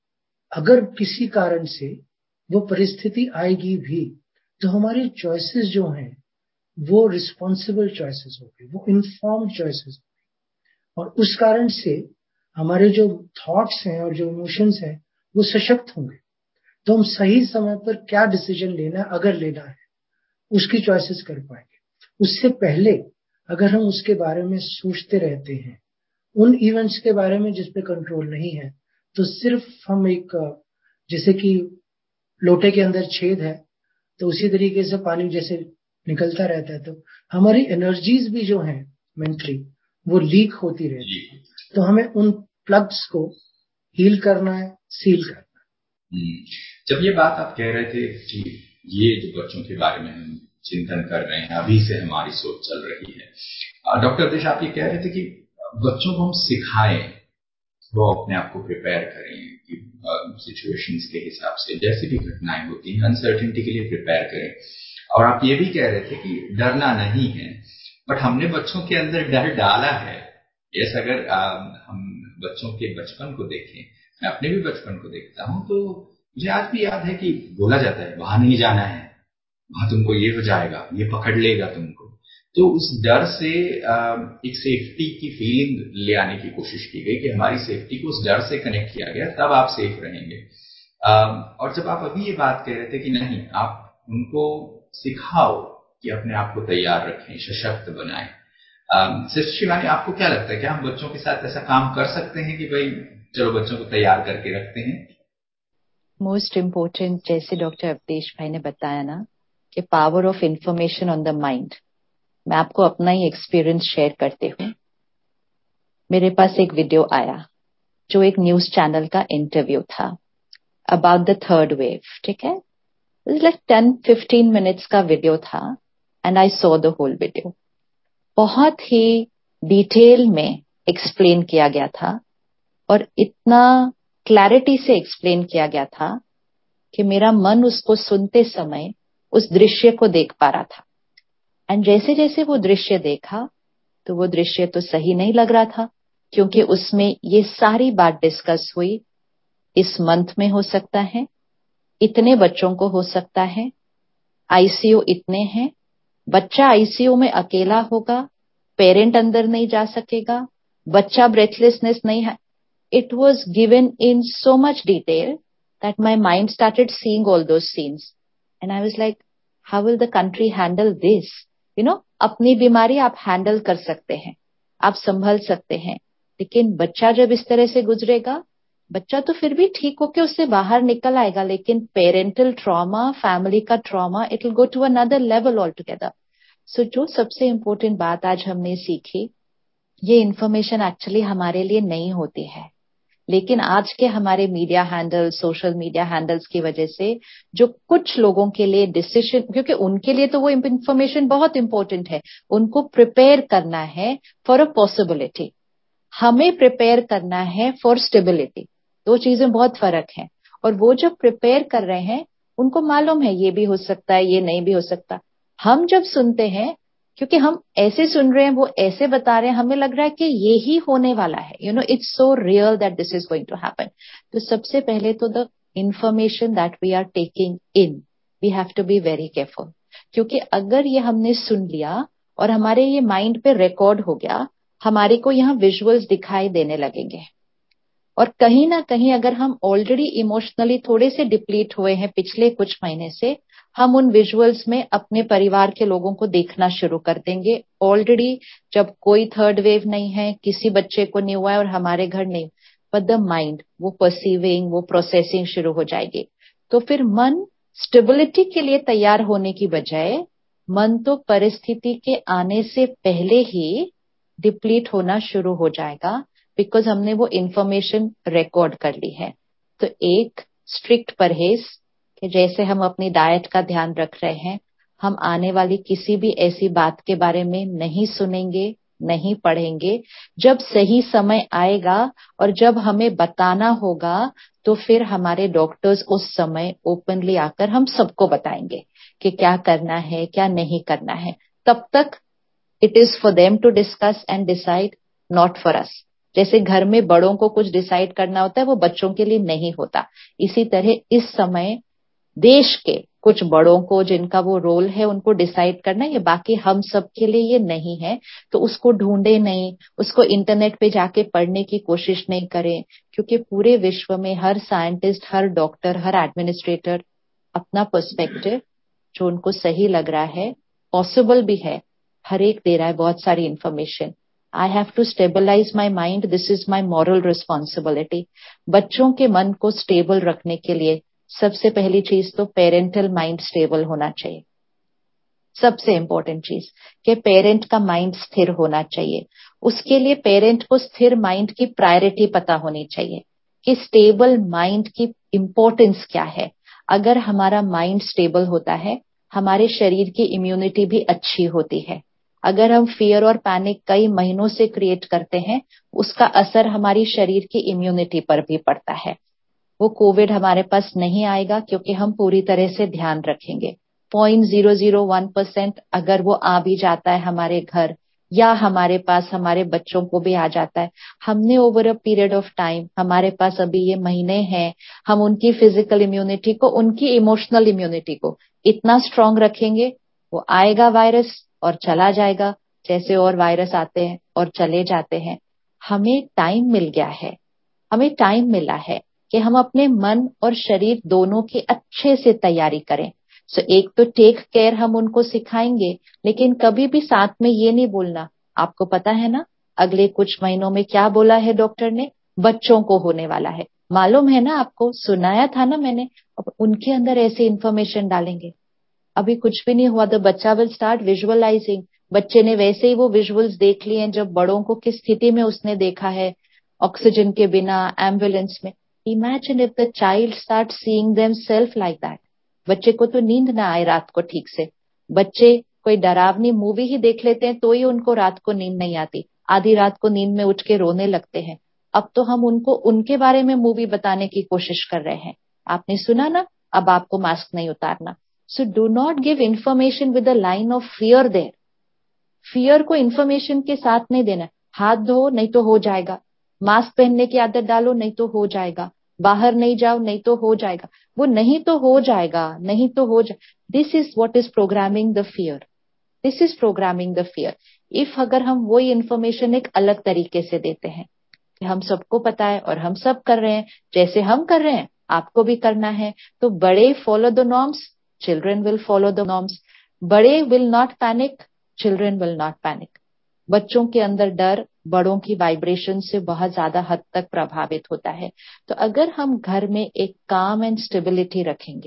अगर किसी कारण से वो परिस्थिति आएगी भी, तो हमारी चॉइसेस जो हैं वो रिस्पॉन्सिबल चॉइसेस होंगी, वो इन्फॉर्म्ड चॉइसेस होंगी, और उस कारण से हमारे जो थॉट्स हैं और जो इमोशंस हैं वो सशक्त होंगे। तो हम सही समय पर क्या डिसीजन लेना है, अगर लेना है, उसकी चॉइसेस कर पाएंगे। उससे पहले अगर हम उसके बारे में सोचते रहते हैं, उन इवेंट्स के बारे में जिस पे कंट्रोल नहीं है, तो सिर्फ हम एक, जैसे कि लोटे के अंदर छेद है तो उसी तरीके से पानी जैसे निकलता रहता है, तो हमारी एनर्जीज भी जो हैं मेंटली वो लीक होती रहती है। तो हमें उन प्लग्स को हील करना है, सील करना है। जब ये बात आप कह रहे थे कि ये जो बच्चों के बारे में हम चिंतन कर रहे हैं, अभी से हमारी सोच चल रही है, डॉक्टर अवधेश आप ये कह रहे थे कि बच्चों को हम सिखाएं, वो अपने आप को प्रिपेयर करें कि सिचुएशंस के हिसाब से जैसी भी घटनाएं होती हैं, अनसर्टेनिटी के लिए प्रिपेयर करें। और आप ये भी कह रहे थे कि डरना नहीं है, बट हमने बच्चों के अंदर डर डाला है। यस, अगर आ, हम बच्चों के बचपन को देखें, मैं अपने भी बचपन को देखता हूं, तो मुझे आज भी याद है कि बोला जाता है वहां नहीं जाना है, वहां तुमको ये हो जाएगा, ये पकड़ लेगा तुमको। तो उस डर से एक सेफ्टी की फीलिंग ले आने की कोशिश की गई कि हमारी सेफ्टी को उस डर से कनेक्ट किया गया, तब आप सेफ रहेंगे। और जब आप अभी ये बात कह रहे थे कि नहीं, आप उनको सिखाओ कि अपने आप को तैयार रखें, सशक्त बनाएं, सिस्टर शिवानी आपको क्या लगता है, क्या हम बच्चों के साथ ऐसा काम कर सकते हैं कि भाई चलो बच्चों को तैयार करके रखते हैं? मोस्ट इम्पोर्टेंट, जैसे डॉक्टर अवधेश भाई ने बताया ना कि power of information on the mind, मैं आपको अपना ही एक्सपीरियंस शेयर करती हूँ। मेरे पास एक वीडियो आया जो एक न्यूज चैनल का इंटरव्यू था अबाउट द थर्ड वेव, ठीक है, लाइक टेन फिफ्टीन मिनट्स का वीडियो था, and I saw the whole video. बहुत ही डिटेल में एक्सप्लेन किया गया था, और इतना क्लैरिटी से एक्सप्लेन किया गया था कि मेरा मन उसको सुनते समय उस दृश्य को देख पा रहा था। एंड जैसे जैसे वो दृश्य देखा तो वो दृश्य तो सही नहीं लग रहा था, क्योंकि उसमें ये सारी बात डिस्कस हुई, इस मंथ में हो सकता है, इतने बच्चों को हो सकता है, आईसीयू इतने हैं, बच्चा आईसीयू में अकेला होगा, पेरेंट अंदर नहीं जा सकेगा, बच्चा ब्रेथलेसनेस नहीं है। It was given in so much detail that my mind started seeing all those scenes, and I was like, how will the country handle this? You know, अपनी बीमारी आप हैंडल कर सकते हैं, आप संभल सकते हैं, लेकिन बच्चा जब इस तरह से गुजरेगा, बच्चा तो फिर भी ठीक होके उससे बाहर निकल आएगा, लेकिन पेरेंटल ट्रॉमा, फैमिली का trauma, it will go to another level all together. So जो सबसे इम्पोर्टेंट बात आज हमने सीखी, ये इन्फॉर्मेशन एक्चुअली हमारे लिए नहीं होती है, लेकिन आज के हमारे media handles, social media handles की वजह से जो कुछ लोगों के लिए डिसीजन, क्योंकि उनके लिए तो वो इन्फॉर्मेशन बहुत इंपॉर्टेंट है, उनको प्रिपेयर करना है फॉर अ पॉसिबिलिटी, हमें प्रिपेयर करना है फॉर स्टेबिलिटी। दो चीजें बहुत फर्क है। और वो जब प्रिपेयर कर रहे हैं उनको मालूम है ये भी हो सकता है, ये नहीं भी हो सकता। हम जब सुनते हैं, क्योंकि हम ऐसे सुन रहे हैं, वो ऐसे बता रहे हैं, हमें लग रहा है कि ये ही होने वाला है, you know it's so real that this is going to happen. तो सबसे पहले तो the information that we are taking in, we have to be very careful, क्योंकि अगर ये हमने सुन लिया और हमारे ये माइंड पे रिकॉर्ड हो गया, हमारे को यहाँ विजुअल्स दिखाई देने लगेंगे। और कहीं ना कहीं अगर हम ऑलरेडी इमोशनली थोड़े से डिप्लीट हुए हैं पिछले कुछ महीने से, हम उन विजुअल्स में अपने परिवार के लोगों को देखना शुरू कर देंगे। ऑलरेडी जब कोई थर्ड वेव नहीं है, किसी बच्चे को नहीं हुआ है और हमारे घर नहीं, बट द माइंड वो परसीविंग, वो प्रोसेसिंग शुरू हो जाएगी। तो फिर मन स्टेबिलिटी के लिए तैयार होने की बजाय, मन तो परिस्थिति के आने से पहले ही डिप्लीट होना शुरू हो जाएगा, बिकॉज हमने वो इंफॉर्मेशन रिकॉर्ड कर ली है। तो एक स्ट्रिक्ट परहेज, कि जैसे हम अपनी डाइट का ध्यान रख रहे हैं, हम आने वाली किसी भी ऐसी बात के बारे में नहीं सुनेंगे, नहीं पढ़ेंगे। जब सही समय आएगा और जब हमें बताना होगा, तो फिर हमारे डॉक्टर्स उस समय ओपनली आकर हम सबको बताएंगे कि क्या करना है, क्या नहीं करना है। तब तक it is for them to discuss and decide, not for us. जैसे घर में बड़ों को कुछ डिसाइड करना होता है, वो बच्चों के लिए नहीं होता। इसी तरह इस समय देश के कुछ बड़ों को, जिनका वो रोल है, उनको डिसाइड करना है, ये बाकी हम सब के लिए ये नहीं है। तो उसको ढूंढे नहीं, उसको इंटरनेट पे जाके पढ़ने की कोशिश नहीं करें, क्योंकि पूरे विश्व में हर साइंटिस्ट, हर डॉक्टर, हर एडमिनिस्ट्रेटर अपना पर्सपेक्टिव जो उनको सही लग रहा है, पॉसिबल भी है, हर एक दे रहा है बहुत सारी information. I have to stabilise my mind, this is my moral responsibility. बच्चों के मन को स्टेबल रखने के लिए सबसे पहली चीज तो पेरेंटल माइंड स्टेबल होना चाहिए। सबसे इंपॉर्टेंट चीज कि पेरेंट का माइंड स्थिर होना चाहिए। उसके लिए पेरेंट को स्थिर माइंड की प्रायोरिटी पता होनी चाहिए कि स्टेबल माइंड की इंपॉर्टेंस क्या है। अगर हमारा माइंड स्टेबल होता है, हमारे शरीर की इम्यूनिटी भी अच्छी होती है। अगर हम फियर और पैनिक कई महीनों से क्रिएट करते हैं, उसका असर हमारी शरीर की इम्यूनिटी पर भी पड़ता है। वो कोविड हमारे पास नहीं आएगा क्योंकि हम पूरी तरह से ध्यान रखेंगे। Point zero zero one percent अगर वो आ भी जाता है हमारे घर, या हमारे पास हमारे बच्चों को भी आ जाता है, हमने over a period of time, हमारे पास अभी ये महीने हैं, हम उनकी फिजिकल इम्यूनिटी को, उनकी इमोशनल इम्यूनिटी को इतना स्ट्रांग रखेंगे, वो आएगा वायरस और चला जाएगा, जैसे और वायरस आते हैं और चले जाते हैं। हमें टाइम मिल गया है, हमें टाइम मिला है कि हम अपने मन और शरीर दोनों की अच्छे से तैयारी करें। सो so, एक तो टेक केयर हम उनको सिखाएंगे, लेकिन कभी भी साथ में ये नहीं बोलना, आपको पता है ना अगले कुछ महीनों में क्या बोला है डॉक्टर ने, बच्चों को होने वाला है, मालूम है ना आपको, सुनाया था ना मैंने। अब उनके अंदर ऐसे इंफॉर्मेशन डालेंगे, अभी कुछ भी नहीं हुआ, तो बच्चा विल स्टार्ट विजुअलाइजिंग। बच्चे ने वैसे ही वो विजुअल्स देख लिए हैं, जब बड़ों को किस स्थिति में उसने देखा है, ऑक्सीजन के बिना, एम्बुलेंस में। Imagine if the child start seeing them self like that. बच्चे को तो नींद ना आए रात को ठीक से, बच्चे कोई डरावनी मूवी ही देख लेते हैं तो ही उनको रात को नींद नहीं आती, आधी रात को नींद में उठ के रोने लगते हैं। अब तो हम उनको उनके बारे में मूवी बताने की कोशिश कर रहे हैं। आपने सुना ना, अब आपको मास्क नहीं उतारना। So do not give information with a line of fear there. Fear को इंफॉर्मेशन के साथ नहीं देना। हाथ धो नहीं तो हो जाएगा, मास्क पहनने की आदत डालो नहीं तो हो जाएगा, बाहर नहीं जाओ नहीं तो हो जाएगा। वो नहीं तो हो जाएगा, नहीं तो हो जाए, this is what is programming the fear, this is programming the fear. If अगर हम वही इंफॉर्मेशन एक अलग तरीके से देते हैं कि हम सबको पता है और हम सब कर रहे हैं, जैसे हम कर रहे हैं आपको भी करना है, तो बड़े follow the norms, children will follow the norms. बड़े will not panic, children will not panic. बच्चों के अंदर डर बड़ों की वाइब्रेशन से बहुत ज्यादा हद तक प्रभावित होता है। तो अगर हम घर में एक काम एंड स्टेबिलिटी रखेंगे,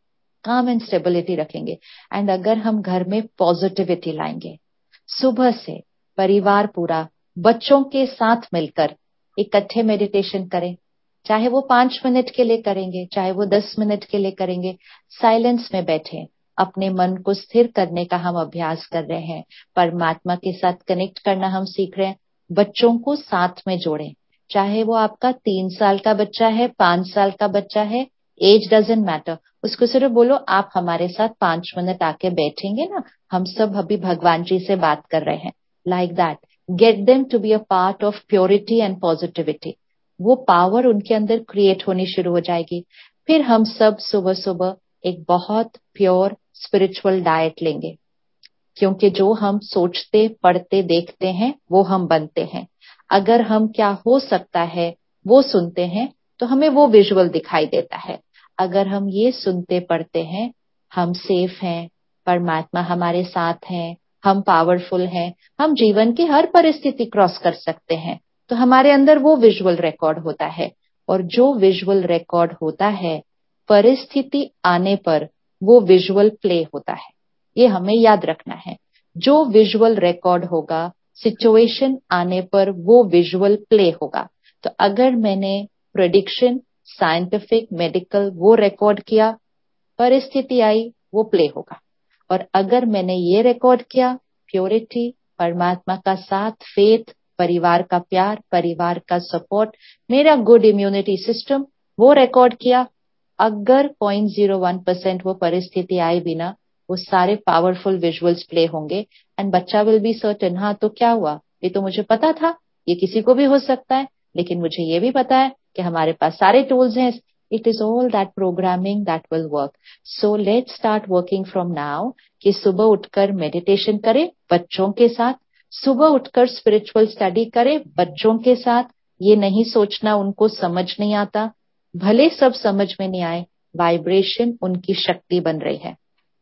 काम एंड स्टेबिलिटी रखेंगे एंड अगर हम घर में पॉजिटिविटी लाएंगे, सुबह से परिवार पूरा बच्चों के साथ मिलकर इकट्ठे मेडिटेशन करें, चाहे वो पांच मिनट के लिए करेंगे, चाहे वो दस मिनट के लिए करेंगे, साइलेंस में बैठे अपने मन को स्थिर करने का हम अभ्यास कर रहे हैं, परमात्मा के साथ कनेक्ट करना हम सीख रहे हैं, बच्चों को साथ में जोड़ें, चाहे वो आपका तीन साल का बच्चा है, पांच साल का बच्चा है, एज डजंट मैटर, उसको सिर्फ बोलो आप हमारे साथ पांच मिनट आके बैठेंगे ना, हम सब अभी भगवान जी से बात कर रहे हैं, like that get them to be a part of purity and positivity. वो पावर उनके अंदर क्रिएट होनी शुरू हो जाएगी। फिर हम सब सुबह सुबह एक बहुत प्योर स्पिरिचुअल डाइट लेंगे, क्योंकि जो हम सोचते पढ़ते देखते हैं वो हम बनते हैं। अगर हम क्या हो सकता है वो सुनते हैं तो हमें वो विजुअल दिखाई देता है। अगर हम ये सुनते पढ़ते हैं हम सेफ हैं, परमात्मा हमारे साथ हैं, हम पावरफुल हैं, हम जीवन की हर परिस्थिति क्रॉस कर सकते हैं, तो हमारे अंदर वो विजुअल रिकॉर्ड होता है। और जो विजुअल रिकॉर्ड होता है परिस्थिति आने पर वो विजुअल प्ले होता है, ये हमें याद रखना है। जो विजुअल रिकॉर्ड होगा सिचुएशन आने पर वो विजुअल प्ले होगा। तो अगर मैंने प्रेडिक्शन साइंटिफिक मेडिकल वो रिकॉर्ड किया, परिस्थिति आई वो प्ले होगा। और अगर मैंने ये रिकॉर्ड किया प्योरिटी, परमात्मा का साथ, फेथ, परिवार का प्यार, परिवार का सपोर्ट, मेरा गुड इम्यूनिटी सिस्टम, वो रिकॉर्ड किया, अगर पॉइंट ज़ीरो वन परसेंट वो परिस्थिति आए बिना वो सारे पावरफुल विजुअल्स प्ले होंगे एंड बच्चा विल बी सर्टेन, हाँ तो क्या हुआ, ये तो मुझे पता था, ये किसी को भी हो सकता है, लेकिन मुझे ये भी पता है कि हमारे पास सारे टूल्स हैं। It is all that programming that will work. So let's start working from now कि सुबह उठकर मेडिटेशन करें बच्चों के साथ, सुबह उठकर स्पिरिचुअल स्टडी करें बच्चों के साथ। ये नहीं सोचना उनको समझ नहीं आता, भले सब समझ में नहीं आए, वाइब्रेशन उनकी शक्ति बन रही है,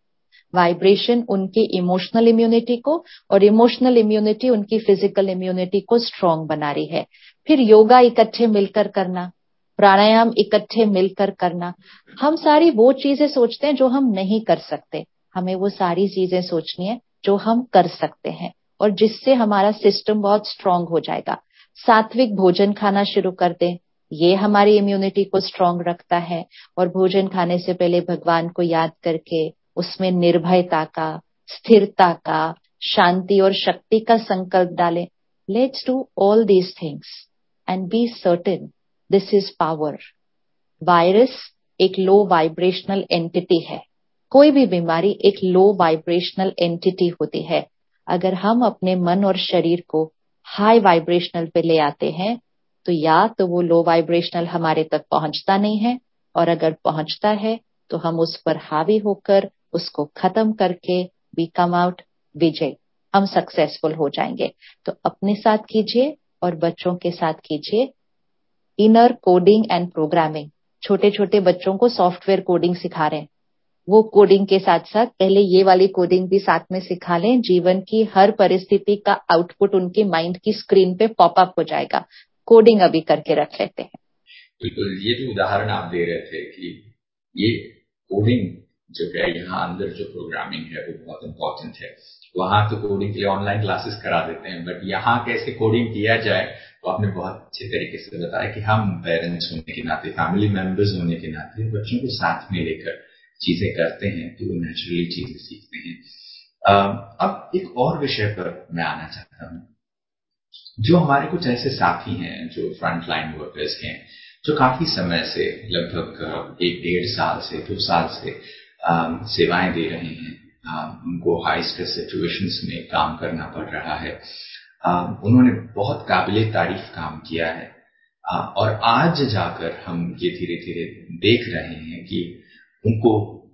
वाइब्रेशन उनकी इमोशनल इम्यूनिटी को और इमोशनल इम्यूनिटी उनकी फिजिकल इम्यूनिटी को स्ट्रांग बना रही है। फिर योगा इकट्ठे मिलकर करना, प्राणायाम इकट्ठे मिलकर करना। हम सारी वो चीजें सोचते हैं जो हम नहीं कर सकते, हमें वो सारी चीजें सोचनी है जो हम कर सकते हैं और जिससे हमारा सिस्टम बहुत स्ट्रांग हो जाएगा। सात्विक भोजन खाना शुरू कर दें, ये हमारी इम्यूनिटी को स्ट्रांग रखता है। और भोजन खाने से पहले भगवान को याद करके उसमें निर्भयता का, स्थिरता का, शांति और शक्ति का संकल्प डालें। Let's do all these things and be certain this is power. Virus एक लो वाइब्रेशनल एंटिटी है, कोई भी बीमारी एक लो वाइब्रेशनल एंटिटी होती है। अगर हम अपने मन और शरीर को हाई वाइब्रेशनल पे ले आते हैं तो या तो वो लो वाइब्रेशनल हमारे तक पहुंचता नहीं है, और अगर पहुंचता है तो हम उस पर हावी होकर उसको खत्म करके वी कम आउट विजय, हम सक्सेसफुल हो जाएंगे। तो अपने साथ कीजिए और बच्चों के साथ कीजिए इनर कोडिंग एंड प्रोग्रामिंग। छोटे छोटे बच्चों को सॉफ्टवेयर कोडिंग सिखा रहे हैं, वो कोडिंग के साथ साथ पहले ये वाली कोडिंग भी साथ में सिखा लें, जीवन की हर परिस्थिति का आउटपुट उनके माइंड की स्क्रीन पे पॉपअप हो जाएगा। कोडिंग अभी करके रख लेते हैं। बिल्कुल, ये जो उदाहरण आप दे रहे थे कि ये कोडिंग जो है यहाँ अंदर जो प्रोग्रामिंग है वो बहुत इम्पोर्टेंट है। वहां तो कोडिंग के लिए ऑनलाइन क्लासेस करा देते हैं, बट यहाँ कैसे कोडिंग किया जाए तो आपने बहुत अच्छे तरीके से बताया कि हम पेरेंट्स होने के नाते, फैमिली मेंबर्स होने के नाते बच्चों को साथ में लेकर चीजें करते हैं तो वो नेचुरली चीजें सीखते हैं। अब एक और विषय पर मैं आना चाहता हूँ, जो हमारे कुछ ऐसे साथी हैं जो फ्रंट लाइन वर्कर्स हैं, जो काफी समय से लगभग एक डेढ़ साल से दो साल से आ, सेवाएं दे रहे हैं। आ, उनको हाई स्ट्रेस सिचुएशंस में काम करना पड़ रहा है। आ, उन्होंने बहुत काबिले तारीफ काम किया है आ, और आज जाकर हम ये धीरे धीरे देख रहे हैं कि उनको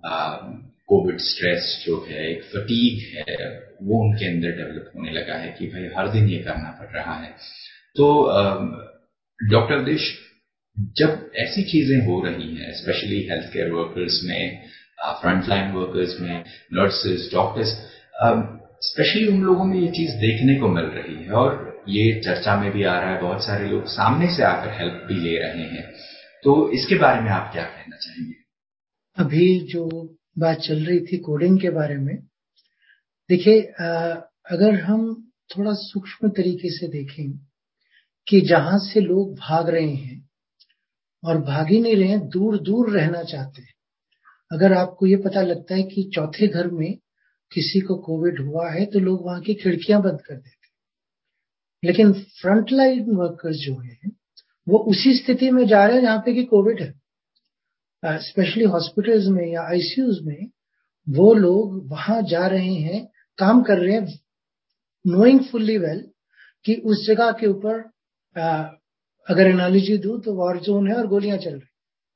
कोविड स्ट्रेस जो है, एक फटीग है, वो उनके अंदर डेवलप होने लगा है कि भाई हर दिन ये करना पड़ रहा है। तो डॉक्टर अवधेश, जब ऐसी चीजें हो रही हैं, स्पेशली हेल्थ केयर वर्कर्स में, फ्रंट लाइन वर्कर्स में, नर्सेस, डॉक्टर्स, स्पेशली उन लोगों में ये चीज देखने को मिल रही है और ये चर्चा में भी आ रहा है, बहुत सारे लोग सामने से आकर हेल्प भी ले रहे हैं, तो इसके बारे में आप क्या कहना चाहेंगे? अभी जो बात चल रही थी कोडिंग के बारे में, देखिए अगर हम थोड़ा सूक्ष्म तरीके से देखें कि जहां से लोग भाग रहे हैं और भाग ही नहीं रहे हैं, दूर दूर रहना चाहते हैं। अगर आपको ये पता लगता है कि चौथे घर में किसी को कोविड हुआ है तो लोग वहां की खिड़कियां बंद कर देते हैं, लेकिन फ्रंटलाइन वर्कर्स जो हैं वो उसी स्थिति में जा रहे हैं जहां पे कि कोविड है। स्पेशली हॉस्पिटल्स में या आईसीयूज में वो लोग वहां जा रहे हैं, काम कर रहे हैं, नोइंग फुल्ली वेल कि उस जगह के ऊपर अगर एनालॉजी दूं तो वॉर जोन है और गोलियां चल रही,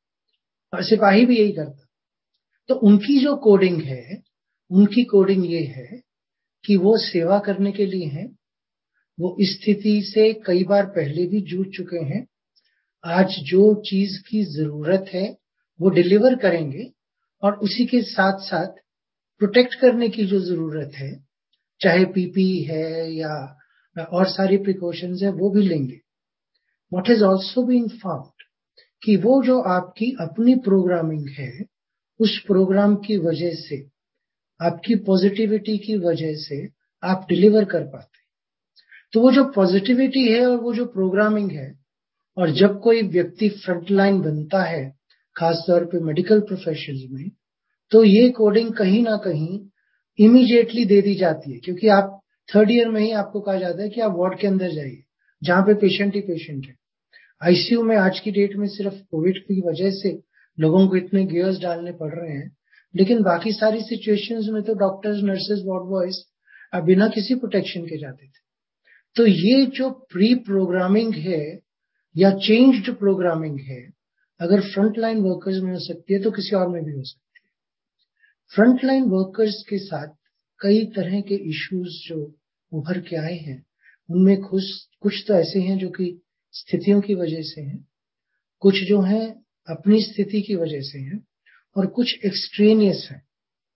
और सिपाही भी यही करता। तो उनकी जो कोडिंग है, उनकी कोडिंग ये है कि वो सेवा करने के लिए हैं। वो इस स्थिति से कई बार पहले भी जूझ चुके हैं। आज जो चीज की जरूरत है वो डिलीवर करेंगे, और उसी के साथ साथ प्रोटेक्ट करने की जो जरूरत है, चाहे पीपीई है या और सारी प्रिकॉशंस है, वो भी लेंगे। What has also been found कि वो जो आपकी अपनी प्रोग्रामिंग है, उस प्रोग्राम की वजह से, आपकी पॉजिटिविटी की वजह से आप डिलीवर कर पाते। तो वो जो पॉजिटिविटी है और वो जो प्रोग्रामिंग है, और जब कोई व्यक्ति फ्रंटलाइन बनता है, खासतौर पे मेडिकल प्रोफेशंस में, तो ये कोडिंग कहीं ना कहीं इमीडिएटली दे दी जाती है, क्योंकि आप थर्ड ईयर में ही आपको कहा जाता है कि आप वार्ड के अंदर जाइए जहां पे पेशेंट ही पेशेंट है। आईसीयू में आज की डेट में सिर्फ कोविड की वजह से लोगों को इतने गियर्स डालने पड़ रहे हैं, लेकिन बाकी सारी सिचुएशंस में तो डॉक्टर्स, नर्सेज, वार्ड बॉयज बिना किसी प्रोटेक्शन के जाते थे। तो ये जो प्री प्रोग्रामिंग है या चेंज्ड प्रोग्रामिंग है, अगर फ्रंटलाइन वर्कर्स में हो सकती है तो किसी और में भी हो सकती है। फ्रंटलाइन वर्कर्स के साथ कई तरह के इश्यूज जो उभर के आए हैं, उनमें कुछ कुछ तो ऐसे हैं जो कि स्थितियों की वजह से हैं, कुछ जो हैं अपनी स्थिति की वजह से हैं, और कुछ एक्सट्रेनियस हैं।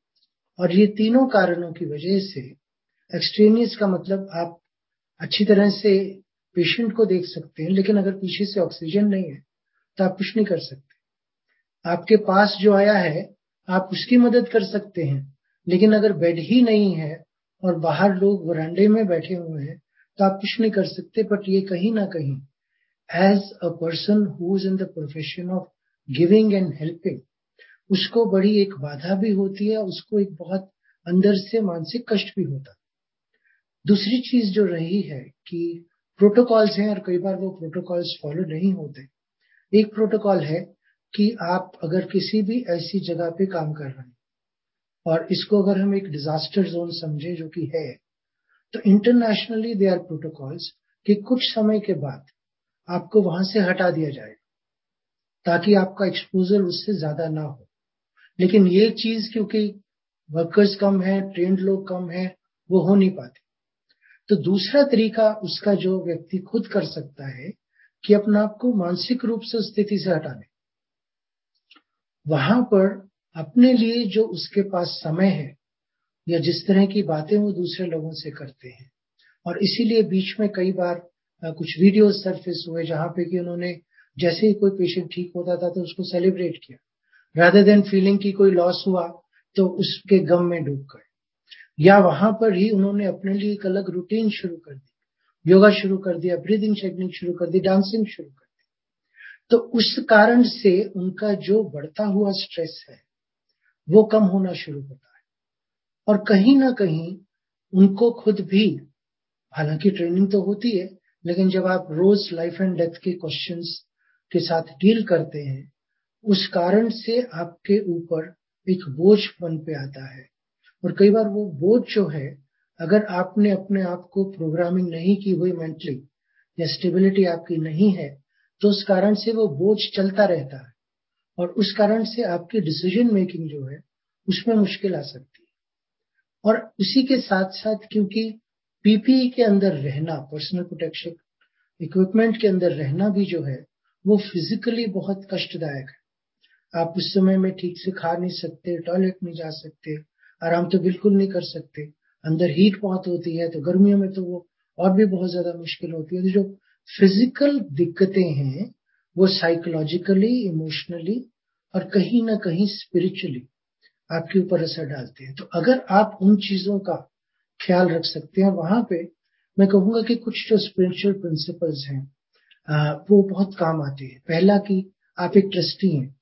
और ये तीनों कारणों की वजह से, एक्सट्रेनियस का मतलब आप अच्छी तरह से पेशेंट को देख सकते हैं, लेकिन अगर पीछे से ऑक्सीजन नहीं है तो आप कुछ नहीं कर सकते। आपके पास जो आया है आप उसकी मदद कर सकते हैं, लेकिन अगर बेड ही नहीं है और बाहर लोग वरांडे में बैठे हुए हैं तो आप कुछ नहीं कर सकते। बट ये कहीं ना कहीं, as a person who is in the profession of giving and helping, उसको बड़ी एक बाधा भी होती है, उसको एक बहुत अंदर से मानसिक कष्ट भी होता है। दूसरी चीज जो रही है कि प्रोटोकॉल्स हैं, और कई बार वो प्रोटोकॉल्स फॉलो नहीं होते। एक प्रोटोकॉल है कि आप अगर किसी भी ऐसी जगह पे काम कर रहे हैं, और इसको अगर हम एक डिजास्टर जोन समझे जो कि है, तो इंटरनेशनली दे आर प्रोटोकॉल्स कि कुछ समय के बाद आपको वहां से हटा दिया जाएगा ताकि आपका एक्सपोजर उससे ज्यादा ना हो। लेकिन ये चीज क्योंकि वर्कर्स कम है, ट्रेंड लोग कम है, वो हो नहीं पाती। तो दूसरा तरीका उसका जो व्यक्ति खुद कर सकता है कि अपना आप को मानसिक रूप से उस स्थिति से हटा ले। वहां पर अपने लिए जो उसके पास समय है, या जिस तरह की बातें वो दूसरे लोगों से करते हैं, और इसीलिए बीच में कई बार कुछ वीडियो सरफेस हुए जहां पे कि उन्होंने जैसे ही कोई पेशेंट ठीक होता था तो उसको सेलिब्रेट किया, रादर देन फीलिंग कि कोई लॉस हुआ तो उसके गम में डूब गए। या वहां पर ही उन्होंने अपने लिए एक अलग रूटीन शुरू कर दी, योगा शुरू कर दिया, ब्रीदिंग टेक्निक शुरू कर दी, डांसिंग शुरू कर दी। तो उस कारण से उनका जो बढ़ता हुआ स्ट्रेस है वो कम होना शुरू होता है। और कहीं ना कहीं उनको खुद भी, हालांकि ट्रेनिंग तो होती है, लेकिन जब आप रोज लाइफ एंड डेथ के क्वेश्चंस के साथ डील करते हैं, उस कारण से आपके ऊपर एक बोझ बन पे आता है। और कई बार वो बोझ जो है, अगर आपने अपने आप को प्रोग्रामिंग नहीं की हुई मेंटली, या स्टेबिलिटी आपकी नहीं है, तो उस कारण से वो बोझ चलता रहता है, और उस कारण से आपकी डिसीजन मेकिंग जो है उसमें मुश्किल आ सकती है। और उसी के साथ साथ क्योंकि पीपीई के अंदर रहना, पर्सनल प्रोटेक्शन इक्विपमेंट के अंदर रहना भी जो है वो फिजिकली बहुत कष्टदायक है। आप उस समय में ठीक से खा नहीं सकते, टॉयलेट नहीं जा सकते, आराम तो बिल्कुल नहीं कर सकते, अंदर हीट बहुत होती है, तो गर्मियों में तो वो और भी बहुत ज़्यादा मुश्किल होती है। तो जो फिज़िकल दिक्कतें हैं, वो साइकोलॉजिकली, इमोशनली और कहीं न कहीं स्पिरिचुअली आपके ऊपर असर डालते हैं। तो अगर आप उन चीज़ों का ख्याल रख सकते हैं, वहाँ पे मैं कहूँगा कि कुछ जो स्पिरिचुअल प्रिंसिपल्स हैं अ, वो बहुत काम आते हैं। पहला कि आप एक ट्रस्टी हैं।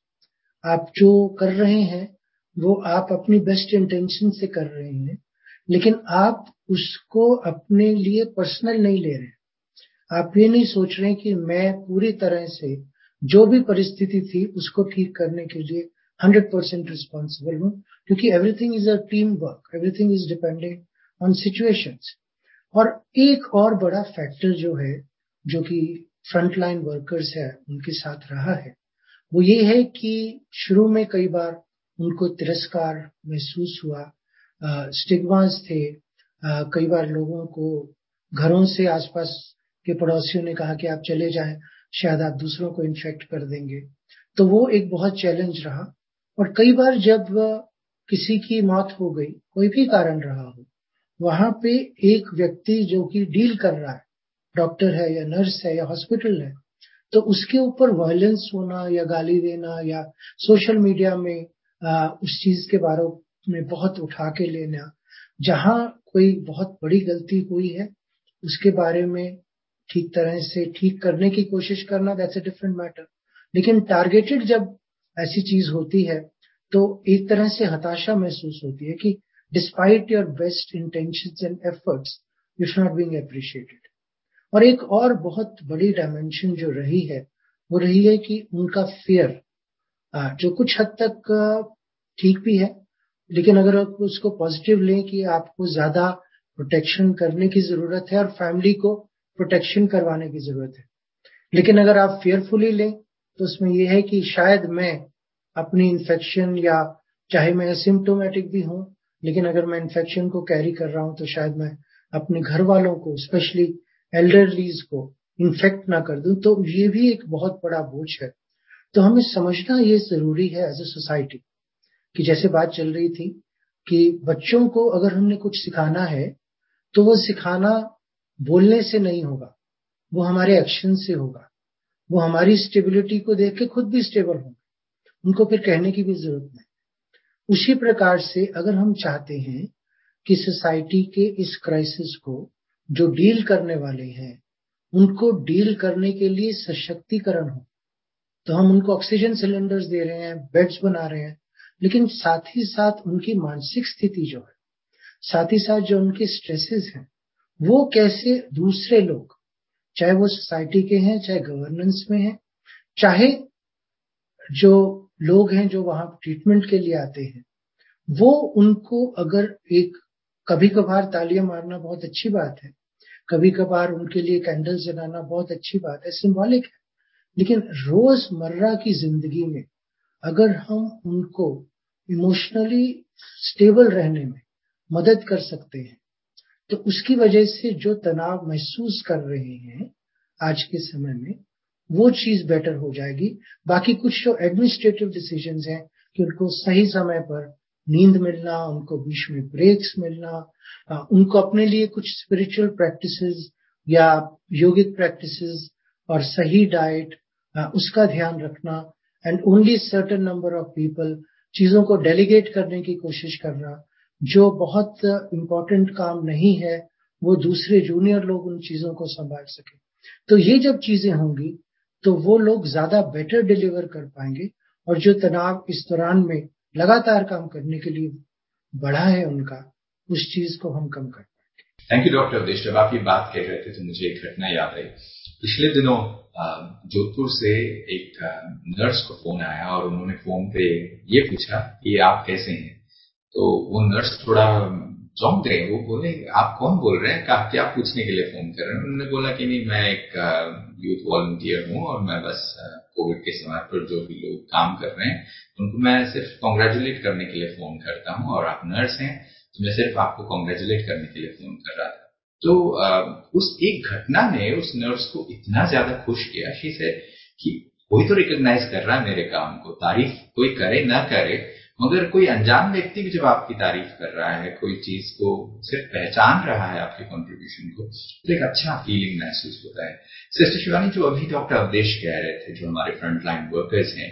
आप जो कर रहे हैं, वो आप अपनी बेस्ट इंटेंशन से कर रहे हैं, लेकिन आप उसको अपने लिए पर्सनल नहीं ले रहे हैं। आप ये नहीं सोच रहे हैं कि मैं पूरी तरह से जो भी परिस्थिति थी, उसको ठीक करने के लिए हंड्रेड परसेंट रिस्पॉन्सिबल हूँ, क्योंकि everything is a team work, everything is depending on situations. और एक और बड़ा फैक्टर जो है, जो कि फ्रंटलाइन वर्कर्स है, उनके साथ रहा है, वो ये है कि शुरू में कई बार उनको तिरस्कार महसूस हुआ, अ, स्टिग्मास थे, अ, कई बार लोगों को घरों से आसपास के पड़ोसियों ने कहा कि आप चले जाएं, शायद आप दूसरों को इन्फेक्ट कर देंगे। तो वो एक बहुत चैलेंज रहा। और कई बार जब किसी की मौत हो गई, कोई भी कारण रहा हो, वहाँ पे एक व्यक्ति जो कि डील कर रहा है, डॉक्टर है या नर्स है या हॉस्पिटल है, तो उसके ऊपर वायलेंस होना या गाली देना या सोशल मीडिया में आ, उस चीज के बारे में बहुत उठा के लेना, जहां कोई बहुत बड़ी गलती हुई है उसके बारे में ठीक तरह से ठीक करने की कोशिश करना, दैट्स अ डिफरेंट मैटर। लेकिन टारगेटेड जब ऐसी चीज होती है, तो एक तरह से हताशा महसूस होती है कि despite your best intentions and efforts you are not being appreciated. और एक और बहुत बड़ी डायमेंशन जो रही है, वो रही है कि उनका फियर, जो कुछ हद तक ठीक भी है, लेकिन अगर आप उसको पॉजिटिव लें कि आपको ज़्यादा प्रोटेक्शन करने की ज़रूरत है और फैमिली को प्रोटेक्शन करवाने की ज़रूरत है। लेकिन अगर आप फियरफुली लें, तो उसमें ये है कि शायद मैं अपनी इन्फेक्शन, या चाहे मैं एसिम्प्टोमेटिक भी हूँ, लेकिन अगर मैं इन्फेक्शन को कैरी कर रहा हूँ, तो शायद मैं अपने घर वालों को, स्पेशली एल्डरलीज को इन्फेक्ट ना कर दूं। तो ये भी एक बहुत बड़ा बोझ है। तो हमें समझना ये ज़रूरी है एज़ अ सोसाइटी, कि जैसे बात चल रही थी कि बच्चों को अगर हमने कुछ सिखाना है, तो वो सिखाना बोलने से नहीं होगा, वो हमारे एक्शन से होगा। वो हमारी स्टेबिलिटी को देख के खुद भी स्टेबल होंगे, उनको फिर कहने की भी ज़रूरत नहीं। उसी प्रकार से अगर हम चाहते हैं कि सोसाइटी के इस क्राइसिस को जो डील करने वाले हैं, उनको डील करने के लिए सशक्तिकरण हो, तो हम उनको ऑक्सीजन सिलेंडर्स दे रहे हैं, बेड्स बना रहे हैं, लेकिन साथ ही साथ उनकी मानसिक स्थिति जो है, साथ ही साथ जो उनके स्ट्रेसेस हैं, वो कैसे दूसरे लोग, चाहे वो सोसाइटी के हैं, चाहे गवर्नेंस में हैं, चाहे जो लोग हैं जो वहाँ ट्रीटमेंट के लिए आते हैं, वो उनको अगर एक, कभी-कभार तालियाँ मारना बहुत अच्छी बात है, कभी-कभार उनके लिए कैंडल्स जलाना बहुत अच्छी बात है, सिंबॉलिक है। लेकिन रोज़मर्रा की ज़िंदगी में अगर हम उनको इमोशनली स्टेबल रहने में मदद कर सकते हैं, तो उसकी वजह से जो तनाव महसूस कर रहे हैं आज के समय में, वो चीज़ बेटर हो जाएगी। बाकी कुछ जो एडमिनिस्ट्रेटिव डिसीजंस हैं कि उनको सही समय पर नींद मिलना, उनको बीच में ब्रेक्स मिलना, अ, उनको अपने लिए कुछ स्पिरिचुअल प्रैक्टिसेस या योगिक प्रैक्टिसेस और सही डाइट, अ, उसका ध्यान रखना, and only certain number of people, चीज़ों को डेलीगेट करने की कोशिश करना, जो बहुत इम्पोर्टेंट काम नहीं है, वो दूसरे जूनियर लोग उन चीज़ों को संभाल सकें। तो ये जब चीज़ें होंगी, तो वो लोग ज़्यादा बेटर डिलीवर कर पाएँगे, और जो तनाव इस दौरान में लगातार काम करने के लिए बढ़ा है उनका, उस चीज़ को हम कम कर पाएँगे। Thank you doctor Avdhesh. जब आप ये बात कह रहे थे तो मुझे एक घटना याद आई। पिछले दिनों जोधपुर से एक नर्स को फोन आया और उन्होंने फोन पे ये पूछा कि आप कैसे हैं। तो वो नर्स थोड़ा चौंक गए। वो बोले, आप कौन बोल रहे हैं, क्या पूछने के लिए फोन कर रहे हैं। उन्होंने बोला कि नहीं, मैं एक यूथ वॉलंटियर हूँ और मैं बस कोविड के समय पर जो भी लोग काम कर रहे हैं उनको मैं सिर्फ कॉन्ग्रेचुलेट करने के लिए फोन करता हूँ, और आप नर्स हैं तो मैं सिर्फ आपको कॉन्ग्रेचुलेट करने के लिए फोन कर रहा था। तो उस एक घटना ने उस नर्स को इतना ज्यादा खुश किया कि कोई तो रिकॉग्नाइज कर रहा है मेरे काम को, तारीफ कोई करे ना करे, मगर कोई अनजान व्यक्ति भी जब आपकी तारीफ कर रहा है, कोई चीज को सिर्फ पहचान रहा है आपके कंट्रीब्यूशन को, तो एक अच्छा फीलिंग महसूस होता है। सिस्टर शिवानी, जो अभी डॉक्टर अवधेश कह रहे थे, जो हमारे फ्रंटलाइन वर्कर्स हैं,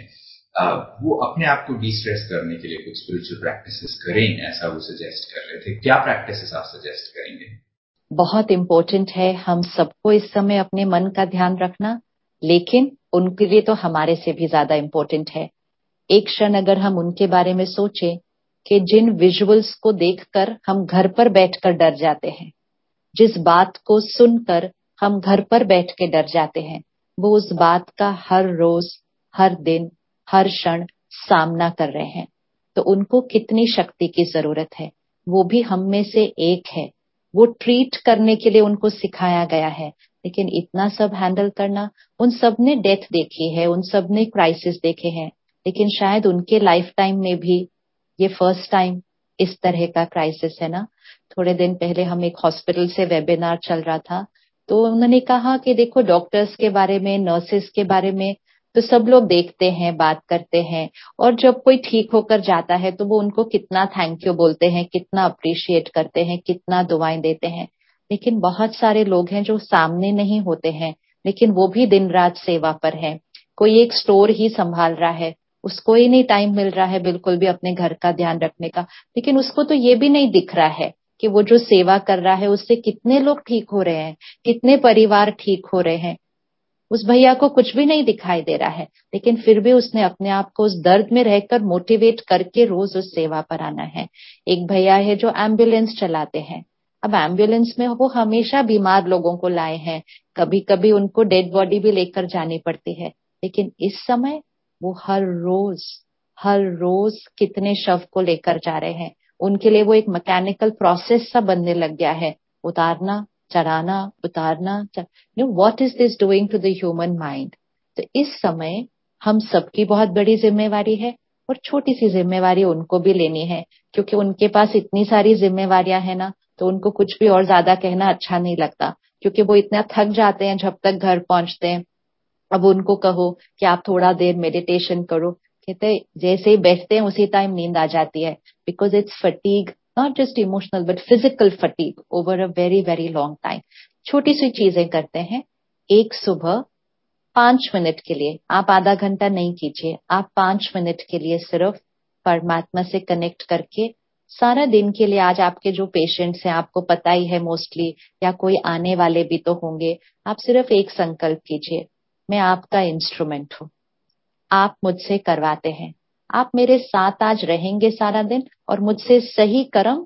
वो अपने आप को डिस्ट्रेस करने के लिए कुछ स्पिरिचुअल प्रैक्टिसेस करें, ऐसा वो सजेस्ट कर रहे थे। क्या प्रैक्टिसेस आप सजेस्ट करेंगे? बहुत इम्पोर्टेंट है हम सबको इस समय अपने मन का ध्यान रखना, लेकिन उनके लिए तो हमारे से भी ज्यादा इम्पोर्टेंट है। एक क्षण अगर हम उनके बारे में सोचें कि जिन विजुअल्स को देखकर हम घर पर बैठकर डर जाते हैं, जिस बात को सुनकर हम घर पर बैठ के डर जाते हैं, वो उस बात का हर रोज, हर दिन, हर क्षण सामना कर रहे हैं। तो उनको कितनी शक्ति की जरूरत है। वो भी हम में से एक है। वो ट्रीट करने के लिए उनको सिखाया गया है, लेकिन इतना सब हैंडल करना, उन सब ने डेथ देखी है, उन सब ने क्राइसिस देखे हैं, लेकिन शायद उनके लाइफ टाइम में भी ये फर्स्ट टाइम इस तरह का क्राइसिस है ना। थोड़े दिन पहले हम एक हॉस्पिटल से वेबिनार चल रहा था, तो उन्होंने कहा कि देखो डॉक्टर्स के बारे में, नर्सेस के बारे में तो सब लोग देखते हैं, बात करते हैं, और जब कोई ठीक होकर जाता है तो वो उनको कितना थैंक यू बोलते हैं, कितना अप्रिशिएट करते हैं, कितना दुआएं देते हैं। लेकिन बहुत सारे लोग हैं जो सामने नहीं होते हैं, लेकिन वो भी दिन रात सेवा पर है। कोई एक स्टोर ही संभाल रहा है, उसको ही नहीं टाइम मिल रहा है बिल्कुल भी अपने घर का ध्यान रखने का, लेकिन उसको तो ये भी नहीं दिख रहा है कि वो जो सेवा कर रहा है उससे कितने लोग ठीक हो रहे हैं, कितने परिवार ठीक हो रहे हैं। उस भैया को कुछ भी नहीं दिखाई दे रहा है, लेकिन फिर भी उसने अपने आप को उस दर्द में रहकर मोटिवेट करके रोज उस सेवा पर आना है। एक भैया है जो एम्बुलेंस चलाते हैं। अब एम्बुलेंस में वो हमेशा बीमार लोगों को लाए हैं, कभी कभी उनको डेड बॉडी भी लेकर जानी पड़ती है, लेकिन इस समय वो हर रोज हर रोज कितने शव को लेकर जा रहे हैं। उनके लिए वो एक मैकेनिकल प्रोसेस सा बनने लग गया है, उतारना, चढ़ाना, उतारना। You know what is this doing to the human mind. तो इस समय हम सबकी बहुत बड़ी जिम्मेवारी है, और छोटी सी जिम्मेवारी उनको भी लेनी है, क्योंकि उनके पास इतनी सारी जिम्मेवारियां हैं ना, तो उनको कुछ भी और ज्यादा कहना अच्छा नहीं लगता, क्योंकि वो इतना थक जाते हैं जब तक घर पहुंचते हैं। अब उनको कहो कि आप थोड़ा देर मेडिटेशन करो, कहते जैसे ही बैठते हैं उसी टाइम नींद आ जाती है, because it's fatigue, not just emotional but physical fatigue over a very very long time. छोटी सी चीजें करते हैं। एक सुबह पांच मिनट के लिए, आप आधा घंटा नहीं कीजिए, आप पांच मिनट के लिए सिर्फ परमात्मा से कनेक्ट करके सारा दिन के लिए, आज आपके जो पेशेंट्स हैं आपको पता ही है मोस्टली, या कोई आने वाले भी तो होंगे, आप सिर्फ एक संकल्प कीजिए, मैं आपका इंस्ट्रूमेंट हूँ, आप मुझसे करवाते हैं, आप मेरे साथ आज रहेंगे सारा दिन और मुझसे सही कर्म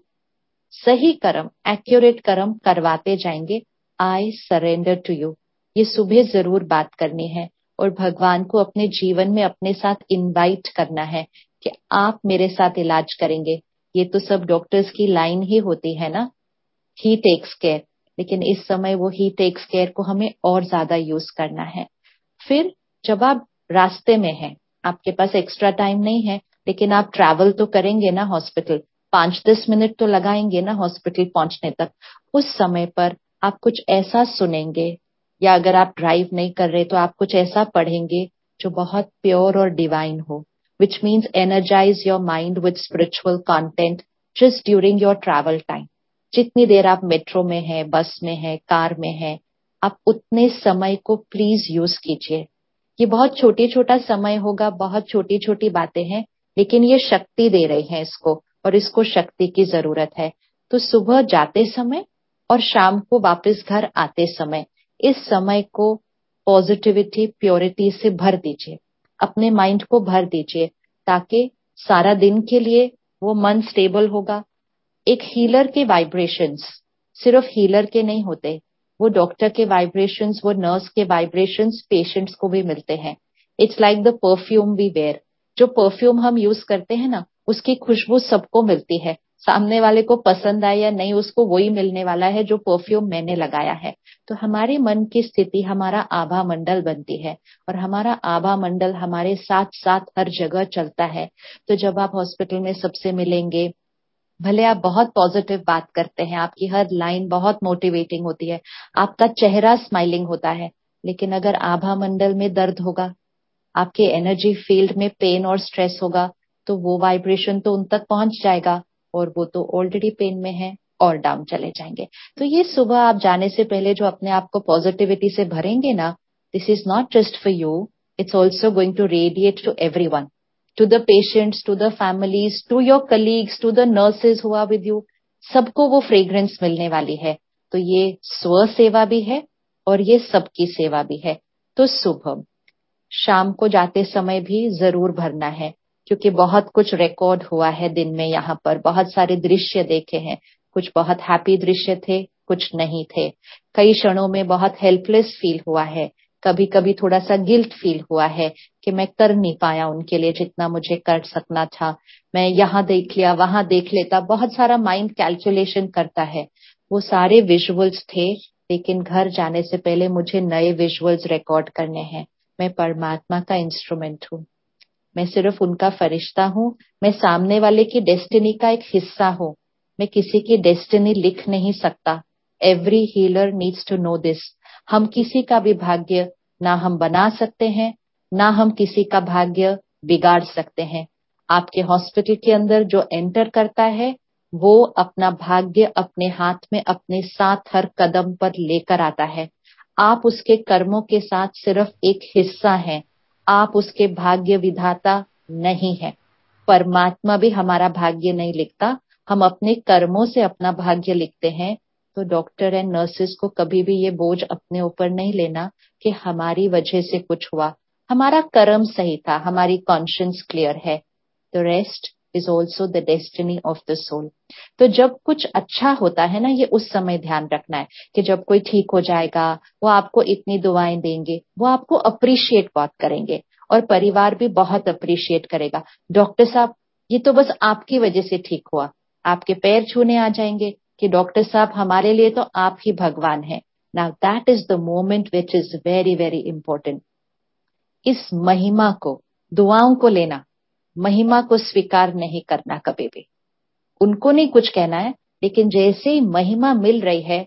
सही कर्म एक्यूरेट कर्म करवाते जाएंगे। I surrender to you. ये सुबह जरूर बात करनी है और भगवान को अपने जीवन में अपने साथ इनवाइट करना है कि आप मेरे साथ इलाज करेंगे। ये तो सब डॉक्टर्स की लाइन ही होती है ना, ही टेक्स केयर, लेकिन इस समय वो ही टेक्स केयर को हमें और ज्यादा यूज करना है। फिर जब आप रास्ते में हैं, आपके पास एक्स्ट्रा टाइम नहीं है, लेकिन आप ट्रैवल तो करेंगे ना हॉस्पिटल, पांच दस मिनट तो लगाएंगे ना हॉस्पिटल पहुंचने तक। उस समय पर आप कुछ ऐसा सुनेंगे, या अगर आप ड्राइव नहीं कर रहे तो आप कुछ ऐसा पढ़ेंगे जो बहुत प्योर और डिवाइन हो, which means energize your mind with spiritual content just during your travel time. जितनी देर आप मेट्रो में है, बस में है, कार में है, आप उतने समय को प्लीज यूज कीजिए। ये बहुत छोटी छोटा समय होगा, बहुत छोटी छोटी बातें हैं, लेकिन ये शक्ति दे रही है इसको, और इसको शक्ति की जरूरत है। तो सुबह जाते समय और शाम को वापस घर आते समय, इस समय को पॉजिटिविटी, प्योरिटी से भर दीजिए, अपने माइंड को भर दीजिए, ताकि सारा दिन के लिए वो मन स्टेबल होगा। एक हीलर के वाइब्रेशंस सिर्फ हीलर के नहीं होते, वो डॉक्टर के वाइब्रेशंस, वो नर्स के वाइब्रेशंस पेशेंट्स को भी मिलते हैं। It's like the perfume we wear. जो परफ्यूम हम यूज करते हैं ना, उसकी खुशबू सबको मिलती है, सामने वाले को पसंद आए या नहीं, उसको वही मिलने वाला है जो परफ्यूम मैंने लगाया है। तो हमारे मन की स्थिति हमारा आभा मंडल बनती है, और हमारा आभा मंडल हमारे साथ साथ हर जगह चलता है। तो जब आप हॉस्पिटल में सबसे मिलेंगे, भले आप बहुत पॉजिटिव बात करते हैं, आपकी हर लाइन बहुत मोटिवेटिंग होती है, आपका चेहरा स्माइलिंग होता है, लेकिन अगर आभा मंडल में दर्द होगा, आपके एनर्जी फील्ड में पेन और स्ट्रेस होगा, तो वो वाइब्रेशन तो उन तक पहुंच जाएगा और वो तो ऑलरेडी पेन में है और डाउन चले जाएंगे। तो ये सुबह आप जाने से पहले जो अपने आप को पॉजिटिविटी से भरेंगे ना, this is not just for you, it's also going to radiate to everyone, to the patients, to the families, to your colleagues, to the nurses who are with you, सबको वो फ्रेग्रेंस मिलने वाली है। तो ये स्व सेवा भी है और ये सबकी सेवा भी है। तो सुबह शाम को जाते समय भी जरूर भरना है, क्योंकि बहुत कुछ रिकॉर्ड हुआ है दिन में, यहाँ पर बहुत सारे दृश्य देखे हैं, कुछ बहुत हैप्पी दृश्य थे, कुछ नहीं थे। कई क्षणों में बहुत हेल्पलेस फील हुआ है, कभी कभी थोड़ा सा गिल्ट फील हुआ है कि मैं कर नहीं पाया उनके लिए जितना मुझे कर सकना था, मैं यहाँ देख लिया वहां देख लेता, बहुत सारा माइंड कैलकुलेशन करता है। वो सारे विजुअल्स थे, लेकिन घर जाने से पहले मुझे नए विजुअल्स रिकॉर्ड करने हैं। मैं परमात्मा का इंस्ट्रूमेंट हूँ, मैं सिर्फ उनका फरिश्ता हूँ, मैं सामने वाले की डेस्टिनी का एक हिस्सा हूँ, मैं किसी की डेस्टिनी लिख नहीं सकता। Every healer needs to know this. हम किसी का भी भाग्य ना हम बना सकते हैं, ना हम किसी का भाग्य बिगाड़ सकते हैं। आपके हॉस्पिटल के अंदर जो एंटर करता है वो अपना भाग्य अपने हाथ में अपने साथ हर कदम पर लेकर आता है। आप उसके कर्मों के साथ सिर्फ एक हिस्सा हैं, आप उसके भाग्य विधाता नहीं है। परमात्मा भी हमारा भाग्य नहीं लिखता, हम अपने कर्मों से अपना भाग्य लिखते हैं। तो डॉक्टर एंड नर्सेस को कभी भी ये बोझ अपने ऊपर नहीं लेना कि हमारी वजह से कुछ हुआ। हमारा कर्म सही था, हमारी कॉन्शियंस क्लियर है। The rest is also the destiny of the soul. तो जब कुछ अच्छा होता है ना, ये उस समय ध्यान रखना है कि जब कोई ठीक हो जाएगा, वो आपको इतनी दुआएं देंगे, वो आपको अप्रिशिएट बहुत करेंगे और परिवार भी बहुत अप्रिशिएट करेगा। डॉक्टर साहब ये तो बस आपकी वजह से ठीक हुआ, आपके पैर छूने आ जाएंगे कि डॉक्टर साहब हमारे लिए तो आप ही भगवान हैं। Now that is the moment which is very very important. इस महिमा को, दुआओं को लेना, महिमा को स्वीकार नहीं करना कभी भी। उनको नहीं कुछ कहना है, लेकिन जैसे ही महिमा मिल रही है,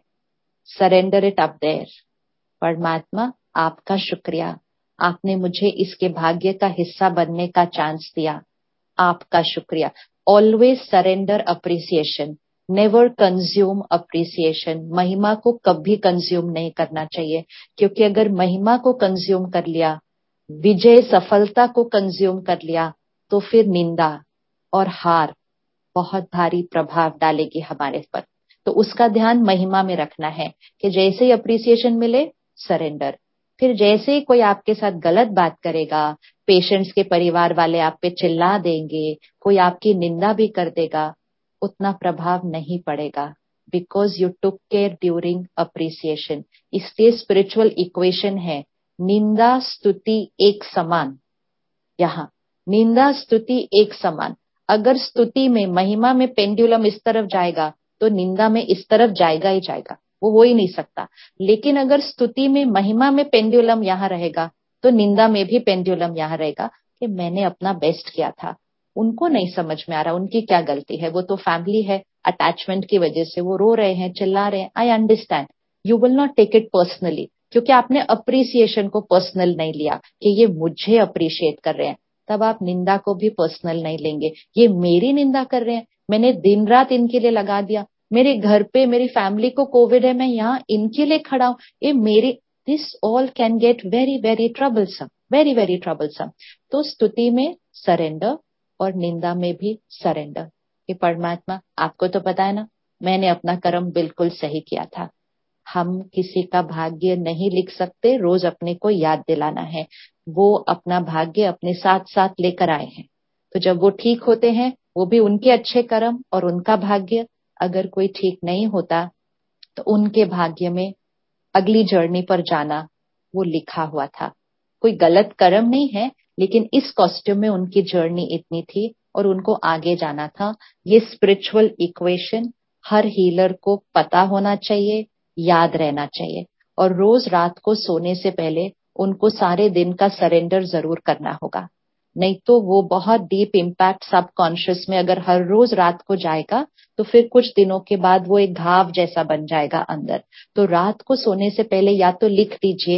सरेंडर इट अप देयर। परमात्मा आपका शुक्रिया, आपने मुझे इसके भाग्य का हिस्सा बनने का चांस दिया, आपका शुक्रिया। Always surrender appreciation, never consume appreciation. महिमा को कभी कंज्यूम नहीं करना चाहिए, क्योंकि अगर महिमा को कंज्यूम कर लिया, विजय सफलता को कंज्यूम कर लिया, तो फिर निंदा और हार बहुत भारी प्रभाव डालेगी हमारे पर। तो उसका ध्यान महिमा में रखना है कि जैसे ही अप्रिसिएशन मिले, सरेंडर। फिर जैसे ही कोई आपके साथ गलत बात करेगा, पेशेंट्स के परिवार वाले आप पे चिल्ला देंगे, कोई आपकी निंदा भी कर देगा, उतना प्रभाव नहीं पड़ेगा, because you took care during appreciation. इसलिए स्पिरिचुअल इक्वेशन है, निंदा स्तुति एक समान। यहाँ निंदा स्तुति एक समान। अगर स्तुति में, महिमा में पेंडुलम इस तरफ जाएगा, तो निंदा में इस तरफ जाएगा ही जाएगा, वो हो ही नहीं सकता। लेकिन अगर स्तुति में, महिमा में पेंडुलम यहाँ रहेगा, तो निंदा में भी पेंडुलम यहाँ रहेगा कि मैंने अपना बेस्ट किया था, उनको नहीं समझ में आ रहा, उनकी क्या गलती है, वो तो फैमिली है, अटैचमेंट की वजह से वो रो रहे हैं, चिल्ला रहे हैं। I understand, you will not take it personally, क्योंकि आपने अप्रिसिएशन को पर्सनल नहीं लिया कि ये मुझे अप्रिशिएट कर रहे हैं। तब आप निंदा को भी पर्सनल नहीं लेंगे, ये मेरी निंदा कर रहे हैं, मैंने दिन रात इनके लिए लगा दिया, मेरे घर पे मेरी फैमिली को कोविड है, मैं यहाँ इनके लिए खड़ा हूं, ये मेरी, this all can get very very troublesome, very very troublesome. तो स्तुति में सरेंडर और निंदा में भी सरेंडर कि परमात्मा आपको तो पता है ना, मैंने अपना कर्म बिल्कुल सही किया था। हम किसी का भाग्य नहीं लिख सकते, रोज अपने को याद दिलाना है, वो अपना भाग्य अपने साथ साथ लेकर आए हैं। तो जब वो ठीक होते हैं, वो भी उनके अच्छे कर्म और उनका भाग्य। अगर कोई ठीक नहीं होता, तो उनके भाग्य में अगली जर्नी पर जाना वो लिखा हुआ था। कोई गलत कर्म नहीं है, लेकिन इस कॉस्ट्यूम में उनकी जर्नी इतनी थी और उनको आगे जाना था। ये स्पिरिचुअल इक्वेशन हर हीलर को पता होना चाहिए, याद रहना चाहिए, और रोज रात को सोने से पहले उनको सारे दिन का सरेंडर जरूर करना होगा। नहीं तो वो बहुत डीप इम्पैक्ट सबकॉन्शियस में अगर हर रोज रात को जाएगा, तो फिर कुछ दिनों के बाद वो एक घाव जैसा बन जाएगा अंदर। तो रात को सोने से पहले या तो लिख दीजिए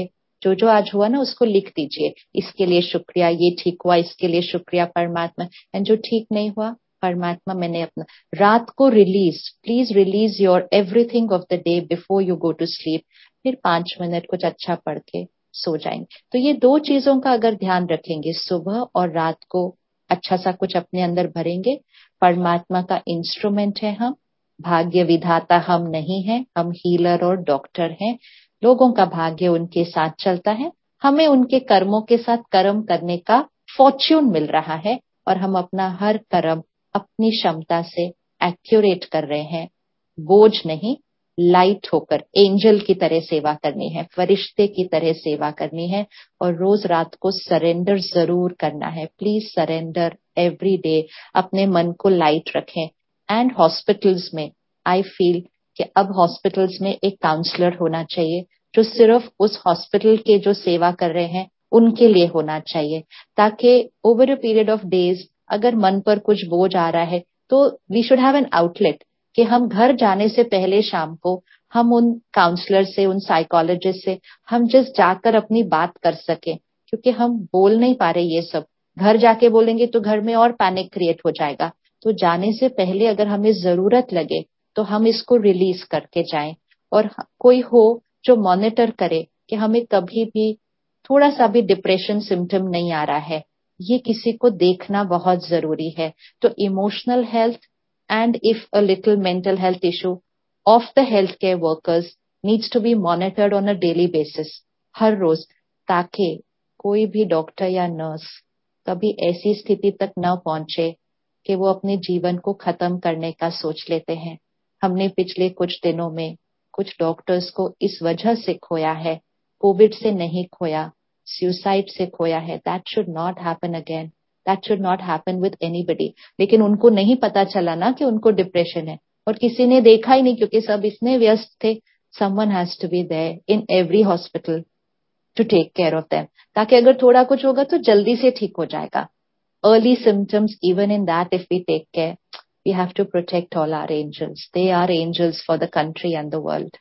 जो जो आज हुआ ना उसको लिख दीजिए, इसके लिए शुक्रिया, ये ठीक हुआ इसके लिए शुक्रिया परमात्मा, एंड जो ठीक नहीं हुआ परमात्मा मैंने अपना। रात को release, please release your everything of the day before you go to sleep. फिर पांच मिनट कुछ अच्छा पढ़ के सो जाएंगे। तो ये दो चीजों का अगर ध्यान रखेंगे, सुबह और रात को अच्छा सा कुछ अपने अंदर भरेंगे। परमात्मा का इंस्ट्रूमेंट है हम, भाग्य विधाता हम नहीं हैं, हम हीलर और डॉक्टर हैं। लोगों का भाग्य उनके साथ चलता है, हमें उनके कर्मों के साथ कर्म करने का फॉर्च्यून मिल रहा है, और हम अपना हर कर्म अपनी क्षमता से एक्यूरेट कर रहे हैं। बोझ नहीं, लाइट होकर एंजल की तरह सेवा करनी है, फरिश्ते की तरह सेवा करनी है, और रोज रात को सरेंडर जरूर करना है। प्लीज सरेंडर एवरी डे, अपने मन को लाइट रखें। एंड हॉस्पिटल्स में आई फील कि अब हॉस्पिटल्स में एक काउंसलर होना चाहिए, जो सिर्फ उस हॉस्पिटल के जो सेवा कर रहे हैं उनके लिए होना चाहिए, ताकि over a period of days अगर मन पर कुछ बोझ आ रहा है तो we should have an outlet, कि हम घर जाने से पहले शाम को हम उन काउंसलर से, उन साइकोलॉजिस्ट से हम जस्ट जाकर अपनी बात कर सके। क्योंकि हम बोल नहीं पा रहे ये सब, घर जाके बोलेंगे तो घर में और पैनिक क्रिएट हो जाएगा। तो जाने से पहले अगर हमें जरूरत लगे तो हम इसको रिलीज करके जाएं, और कोई हो जो मॉनिटर करे कि हमें कभी भी थोड़ा सा भी डिप्रेशन सिम्टम नहीं आ रहा है। ये किसी को देखना बहुत जरूरी है। तो emotional health and if a little mental health issue of the healthcare workers needs to be monitored on a daily basis, हर रोज, ताकि कोई भी डॉक्टर या नर्स कभी ऐसी स्थिति तक न पहुंचे कि वो अपने जीवन को खत्म करने का सोच लेते हैं। हमने पिछले कुछ दिनों में कुछ डॉक्टर्स को इस वजह से खोया है, कोविड से नहीं खोया, सुसाइड से खोया है। That should not happen again, that should not happen with anybody. लेकिन उनको नहीं पता चला ना कि उनको डिप्रेशन है, और किसी ने देखा ही नहीं, क्योंकि सब इतने व्यस्त थे। Someone has to be there in every hospital to take care of them, ताकि अगर थोड़ा कुछ होगा तो जल्दी से ठीक हो जाएगा। Early symptoms, even in that if we take care, we have to protect all our angels, they are angels for the country and the world.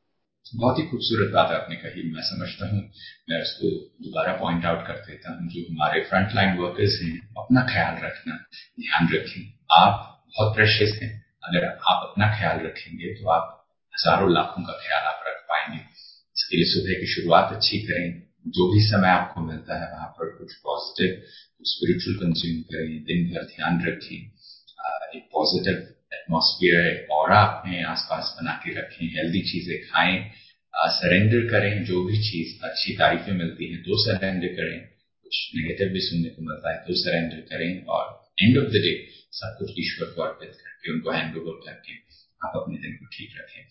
बहुत ही खूबसूरत बात आपने कही। मैं समझता हूँ, मैं उसको दोबारा पॉइंट आउट कर देता हूँ, जो हमारे फ्रंट लाइन वर्कर्स हैं, अपना ख्याल रखना, ध्यान रखें। आप बहुत प्रेशियस हैं। अगर आप अपना ख्याल रखेंगे तो आप हजारों लाखों का ख्याल आप रख पाएंगे। इसके लिए सुबह की शुरुआत अच्छी करें, जो भी समय आपको मिलता है वहां पर कुछ पॉजिटिव, स्पिरिचुअल कंज्यूम करें, दिन भर ध्यान रखें, एक पॉजिटिव एटमॉस्फेयर, ऑरा अपने आसपास बना के रखें, हेल्दी चीजें खाएं, सरेंडर करें। जो भी चीज अच्छी तारीफें मिलती हैं तो सरेंडर करें, कुछ नेगेटिव भी सुनने को मिलता है तो सरेंडर करें, और एंड ऑफ द डे सब कुछ ईश्वर को अर्पित करके, उनको हैंड ओवर करके आप अपने दिन को ठीक रखें।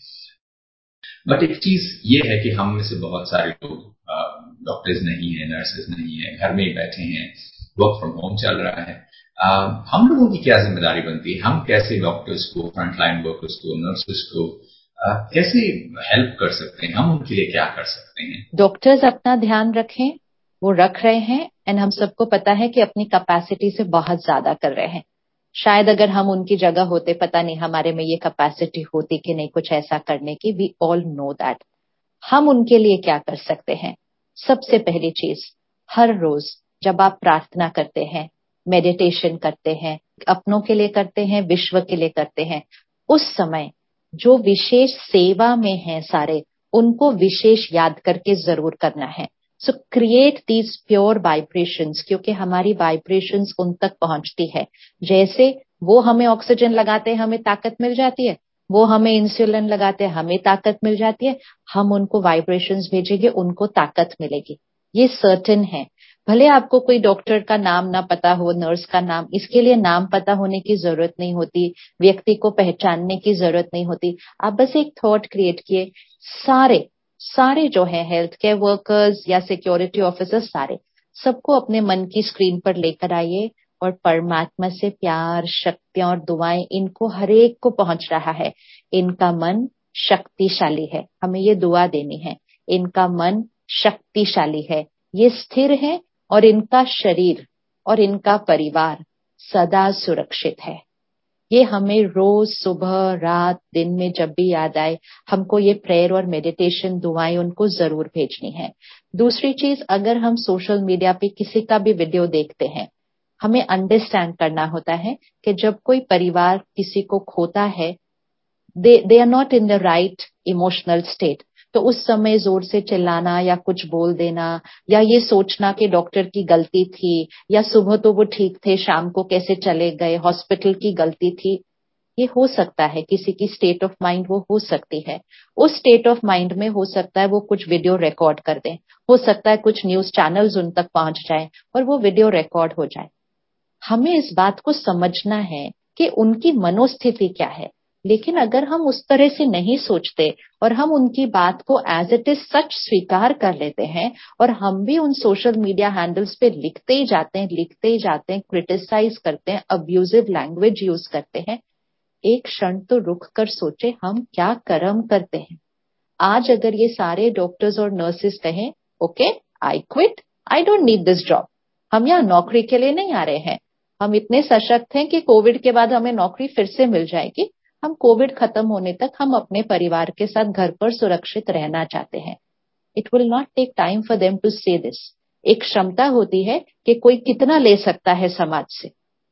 बट एक चीज ये है कि हम में से बहुत सारे लोग डॉक्टर्स नहीं है, नर्सेज नहीं है, घर में ही बैठे हैं, वर्क फ्रॉम होम चल रहा है। uh, हम लोगों की क्या जिम्मेदारी बनती है? हम कैसे डॉक्टर्स को, फ्रंटलाइन वर्कर्स को, नर्सेज को uh, कैसे हेल्प कर सकते हैं? हम उनके लिए क्या कर सकते हैं? डॉक्टर्स अपना ध्यान रखें, वो रख रहे हैं, एंड हम सबको पता है कि अपनी कैपेसिटी से बहुत ज्यादा कर रहे हैं। शायद अगर हम उनकी जगह होते, पता नहीं हमारे में ये कैपेसिटी होती कि नहीं कुछ ऐसा करने की। We all know that. हम उनके लिए क्या कर सकते हैं? सबसे पहली चीज, हर रोज जब आप प्रार्थना करते हैं, मेडिटेशन करते हैं, अपनों के लिए करते हैं, विश्व के लिए करते हैं, उस समय जो विशेष सेवा में हैं सारे, उनको विशेष याद करके जरूर करना है। So create these pure vibrations, क्योंकि हमारी वाइब्रेशंस उन तक पहुंचती है। जैसे वो हमें ऑक्सीजन लगाते हैं, हमें ताकत मिल जाती है, वो हमें इंसुलिन लगाते हैं, हमें ताकत मिल जाती है। हम उनको वाइब्रेशंस भेजेंगे, उनको ताकत मिलेगी, ये सर्टेन है। भले आपको कोई डॉक्टर का नाम ना पता हो, नर्स का नाम, इसके लिए नाम पता होने की जरूरत नहीं होती, व्यक्ति को पहचानने की जरूरत नहीं होती। आप बस एक थॉट क्रिएट किए, सारे सारे जो है हेल्थ केयर वर्कर्स या सिक्योरिटी ऑफिसर्स, सारे सबको अपने मन की स्क्रीन पर लेकर आइए, और परमात्मा से प्यार, शक्तियां और दुआएं इनको हरेक को पहुंच रहा है। इनका मन शक्तिशाली है, हमें ये दुआ देनी है। इनका मन शक्तिशाली है, ये स्थिर है, और इनका शरीर और इनका परिवार सदा सुरक्षित है। ये हमें रोज सुबह रात दिन में जब भी याद आए हमको ये प्रेयर और मेडिटेशन दुआएं उनको जरूर भेजनी है। दूसरी चीज, अगर हम सोशल मीडिया पे किसी का भी वीडियो देखते हैं, हमें अंडरस्टैंड करना होता है कि जब कोई परिवार किसी को खोता है, they they are not in the right emotional state, तो उस समय जोर से चिल्लाना या कुछ बोल देना या ये सोचना कि डॉक्टर की गलती थी या सुबह तो वो ठीक थे शाम को कैसे चले गए, हॉस्पिटल की गलती थी, ये हो सकता है किसी की स्टेट ऑफ माइंड वो हो सकती है। उस स्टेट ऑफ माइंड में हो सकता है वो कुछ वीडियो रिकॉर्ड कर दें, हो सकता है कुछ न्यूज चैनल्स उन तक पहुंच जाए और वो वीडियो रिकॉर्ड हो जाए। हमें इस बात को समझना है कि उनकी मनोस्थिति क्या है, लेकिन अगर हम उस तरह से नहीं सोचते और हम उनकी बात को एज इट इज सच स्वीकार कर लेते हैं और हम भी उन सोशल मीडिया हैंडल्स पे लिखते ही जाते हैं लिखते ही जाते हैं क्रिटिसाइज करते हैं, अब्यूजिव लैंग्वेज यूज करते हैं, एक क्षण तो रुक कर सोचे हम क्या कर्म करते हैं। आज अगर ये सारे डॉक्टर्स और नर्सेस कहें okay I quit, I don't need this job, हम यहाँ नौकरी के लिए नहीं आ रहे हैं, हम इतने सशक्त हैं कि कोविड के बाद हमें नौकरी फिर से मिल जाएगी, हम कोविड खत्म होने तक हम अपने परिवार के साथ घर पर सुरक्षित रहना चाहते हैं। It will not take time for them to say this. एक क्षमता होती है कि कोई कितना ले सकता है समाज से,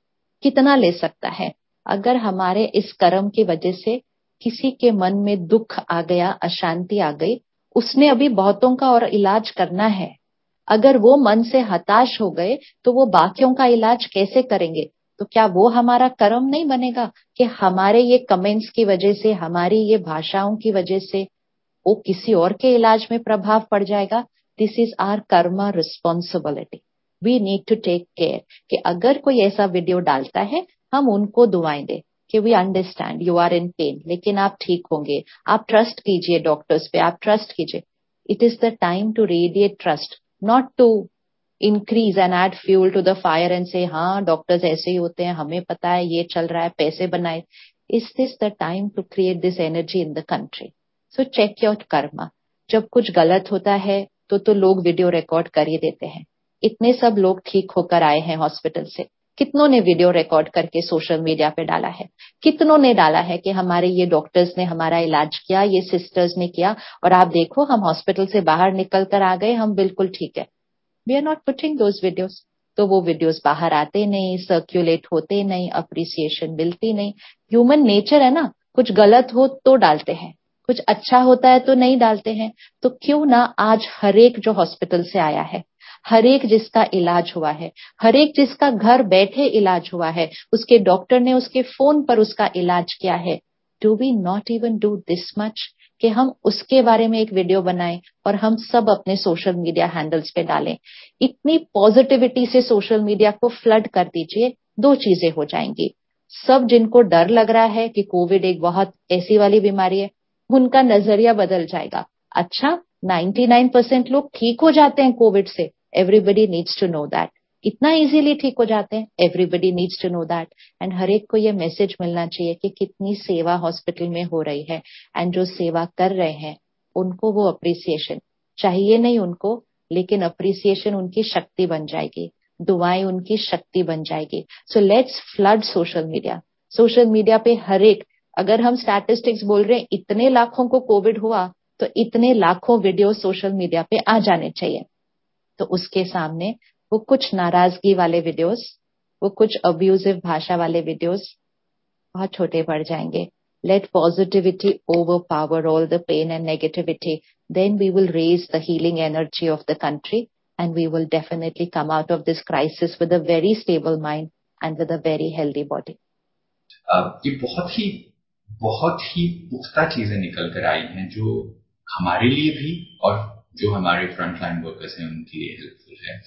कितना ले सकता है। अगर हमारे इस कर्म की वजह से किसी के मन में दुख आ गया, अशांति आ गई, उसने अभी बहुतों का और इलाज करना है, अगर वो मन से हताश हो गए तो वो बाकियों का इलाज कैसे करेंगे? तो क्या वो हमारा कर्म नहीं बनेगा कि हमारे ये कमेंट्स की वजह से, हमारी ये भाषाओं की वजह से वो किसी और के इलाज में प्रभाव पड़ जाएगा? This is our karma responsibility. We need to take care कि अगर कोई ऐसा वीडियो डालता है हम उनको दुआएं दें कि we understand you are in pain, लेकिन आप ठीक होंगे, आप ट्रस्ट कीजिए डॉक्टर्स पे, आप ट्रस्ट कीजिए। It is the time to radiate trust, not to increase and add fuel to the fire and say हाँ डॉक्टर्स ऐसे ही होते हैं, हमें पता है ये चल रहा है, पैसे बनाए। Is this the time to create this energy in the country? So check your karma. जब कुछ गलत होता है तो तो लोग वीडियो रिकॉर्ड कर ही देते हैं। इतने सब लोग ठीक होकर आए हैं हॉस्पिटल से, कितनों ने वीडियो रिकॉर्ड करके सोशल मीडिया पे डाला है, कितनों ने डाला है कि हमारे ये डॉक्टर्स ने हमारा इलाज किया, ये सिस्टर्स ने किया और आप देखो हम हॉस्पिटल से बाहर निकल कर आ गए, हम बिल्कुल ठीक है। We are not putting those videos. तो वो वीडियोस बाहर आते नहीं, सर्क्यूलेट होते नहीं, अप्रिसिएशन मिलती नहीं। ह्यूमन नेचर है ना, कुछ गलत हो तो डालते हैं, कुछ अच्छा होता है तो नहीं डालते हैं। तो क्यों ना आज हरेक जो हॉस्पिटल से आया है, हरेक जिसका इलाज हुआ है, हरेक जिसका घर बैठे इलाज हुआ है, उसके डॉक्टर ने उसके फोन पर उसका इलाज किया है, do we not even do this much कि हम उसके बारे में एक वीडियो बनाएं और हम सब अपने सोशल मीडिया हैंडल्स पे डालें। इतनी पॉजिटिविटी से सोशल मीडिया को फ्लड कर दीजिए, दो चीजें हो जाएंगी। सब जिनको डर लग रहा है कि कोविड एक बहुत ऐसी वाली बीमारी है, उनका नजरिया बदल जाएगा। अच्छा, निन्यानवे परसेंट लोग ठीक हो जाते हैं कोविड से, everybody needs to know that. इतना इजीली ठीक हो जाते हैं, everybody needs to know that. And हर एक को ये मैसेज मिलना चाहिए कि कितनी सेवा हॉस्पिटल में हो रही है एंड जो सेवा कर रहे हैं उनको वो अप्रिसिएशन चाहिए नहीं उनको, लेकिन अप्रिसिएशन उनकी शक्ति बन जाएगी, दुआएं उनकी शक्ति बन जाएगी। So let's flood social media. Social media पे हर एक, अगर हम स्टैटिस्टिक्स बोल रहे हैं इतने लाखों को कोविड हुआ तो इतने लाखों वीडियो सोशल मीडिया पे आ जाने चाहिए। तो उसके सामने वो कुछ नाराजगी वाले वीडियोस, वो कुछ अब्यूजिव भाषा वाले वीडियोस बहुत छोटे पड़ जाएंगे। Let positivity overpower all the pain and negativity. Then we will raise the healing energy of the country and we will definitely come out of this crisis with a very stable mind and with a very healthy body. uh, ये बहुत ही बहुत ही पुख्ता चीजें निकल कर आई हैं जो हमारे लिए भी और जो हमारे फ्रंट लाइन वर्कर्स हैं उनके लिए हेल्पफुल है।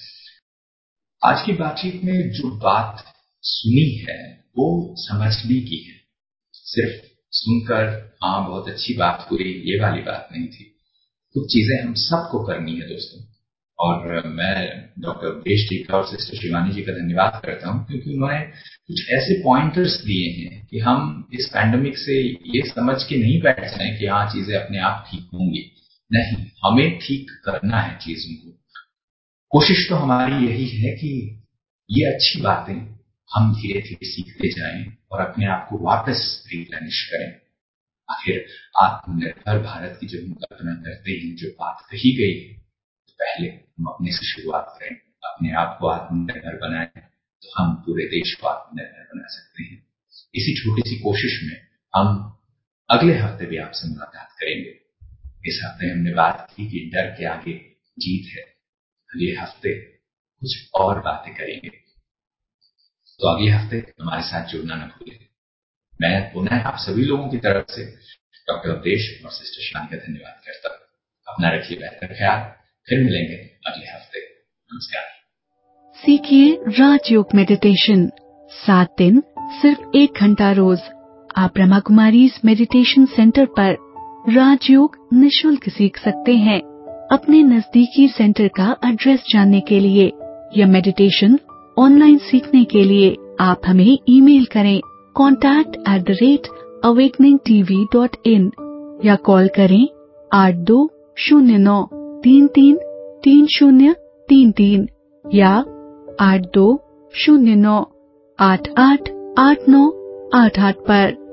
आज की बातचीत में जो बात सुनी है वो समझने की है, सिर्फ सुनकर हाँ बहुत अच्छी बात हुई ये वाली बात नहीं थी। कुछ चीजें हम सबको करनी है दोस्तों, और मैं डॉक्टर उपदेश जी का और सिस्टर शिवानी जी का धन्यवाद करता हूं क्योंकि उन्होंने कुछ ऐसे पॉइंटर्स दिए हैं कि हम इस पैंडेमिक से ये समझ के नहीं बैठ जाएं कि हाँ चीजें अपने आप ठीक होंगी। नहीं, हमें ठीक करना है चीजों को। कोशिश तो हमारी यही है कि ये अच्छी बातें हम धीरे धीरे सीखते जाएं और अपने आप को वापस रिप्लेनिश करें। आखिर आत्मनिर्भर भारत की जब हम कल्पना करते हैं, जो बात कही गई है, तो पहले हम अपने से शुरुआत करें, अपने आप को आत्मनिर्भर बनाएं, तो हम पूरे देश को आत्मनिर्भर बना सकते हैं। इसी छोटी सी कोशिश में हम अगले हफ्ते भी आपसे मुलाकात करेंगे। इस हफ्ते हमने बात की कि डर के आगे जीत है। अगले हफ्ते कुछ और बातें करेंगे, तो अगले हफ्ते हमारे साथ जुड़ना न भूलें। मैं पुनः आप सभी लोगों की तरफ से डॉक्टर अवधेश और सिस्टर शान का धन्यवाद करता हूं। अपना रखिए बेहतर ख्याल। फिर मिलेंगे अगले हफ्ते। नमस्कार। सीखिए राजयोग मेडिटेशन। सात दिन सिर्फ एक घंटा रोज। आप ब्रह्मा कुमारी मेडिटेशन सेंटर पर राजयोग निशुल्क सीख सकते हैं। अपने नजदीकी सेंटर का एड्रेस जानने के लिए या मेडिटेशन ऑनलाइन सीखने के लिए आप हमें ईमेल करें contact at the rate awakening TV dot in या कॉल करें आठ दो शून्य नौ तीन तीन तीन शून्य तीन तीन या आठ दो शून्य नौ आठ आठ आठ नौ आठ आठ पर।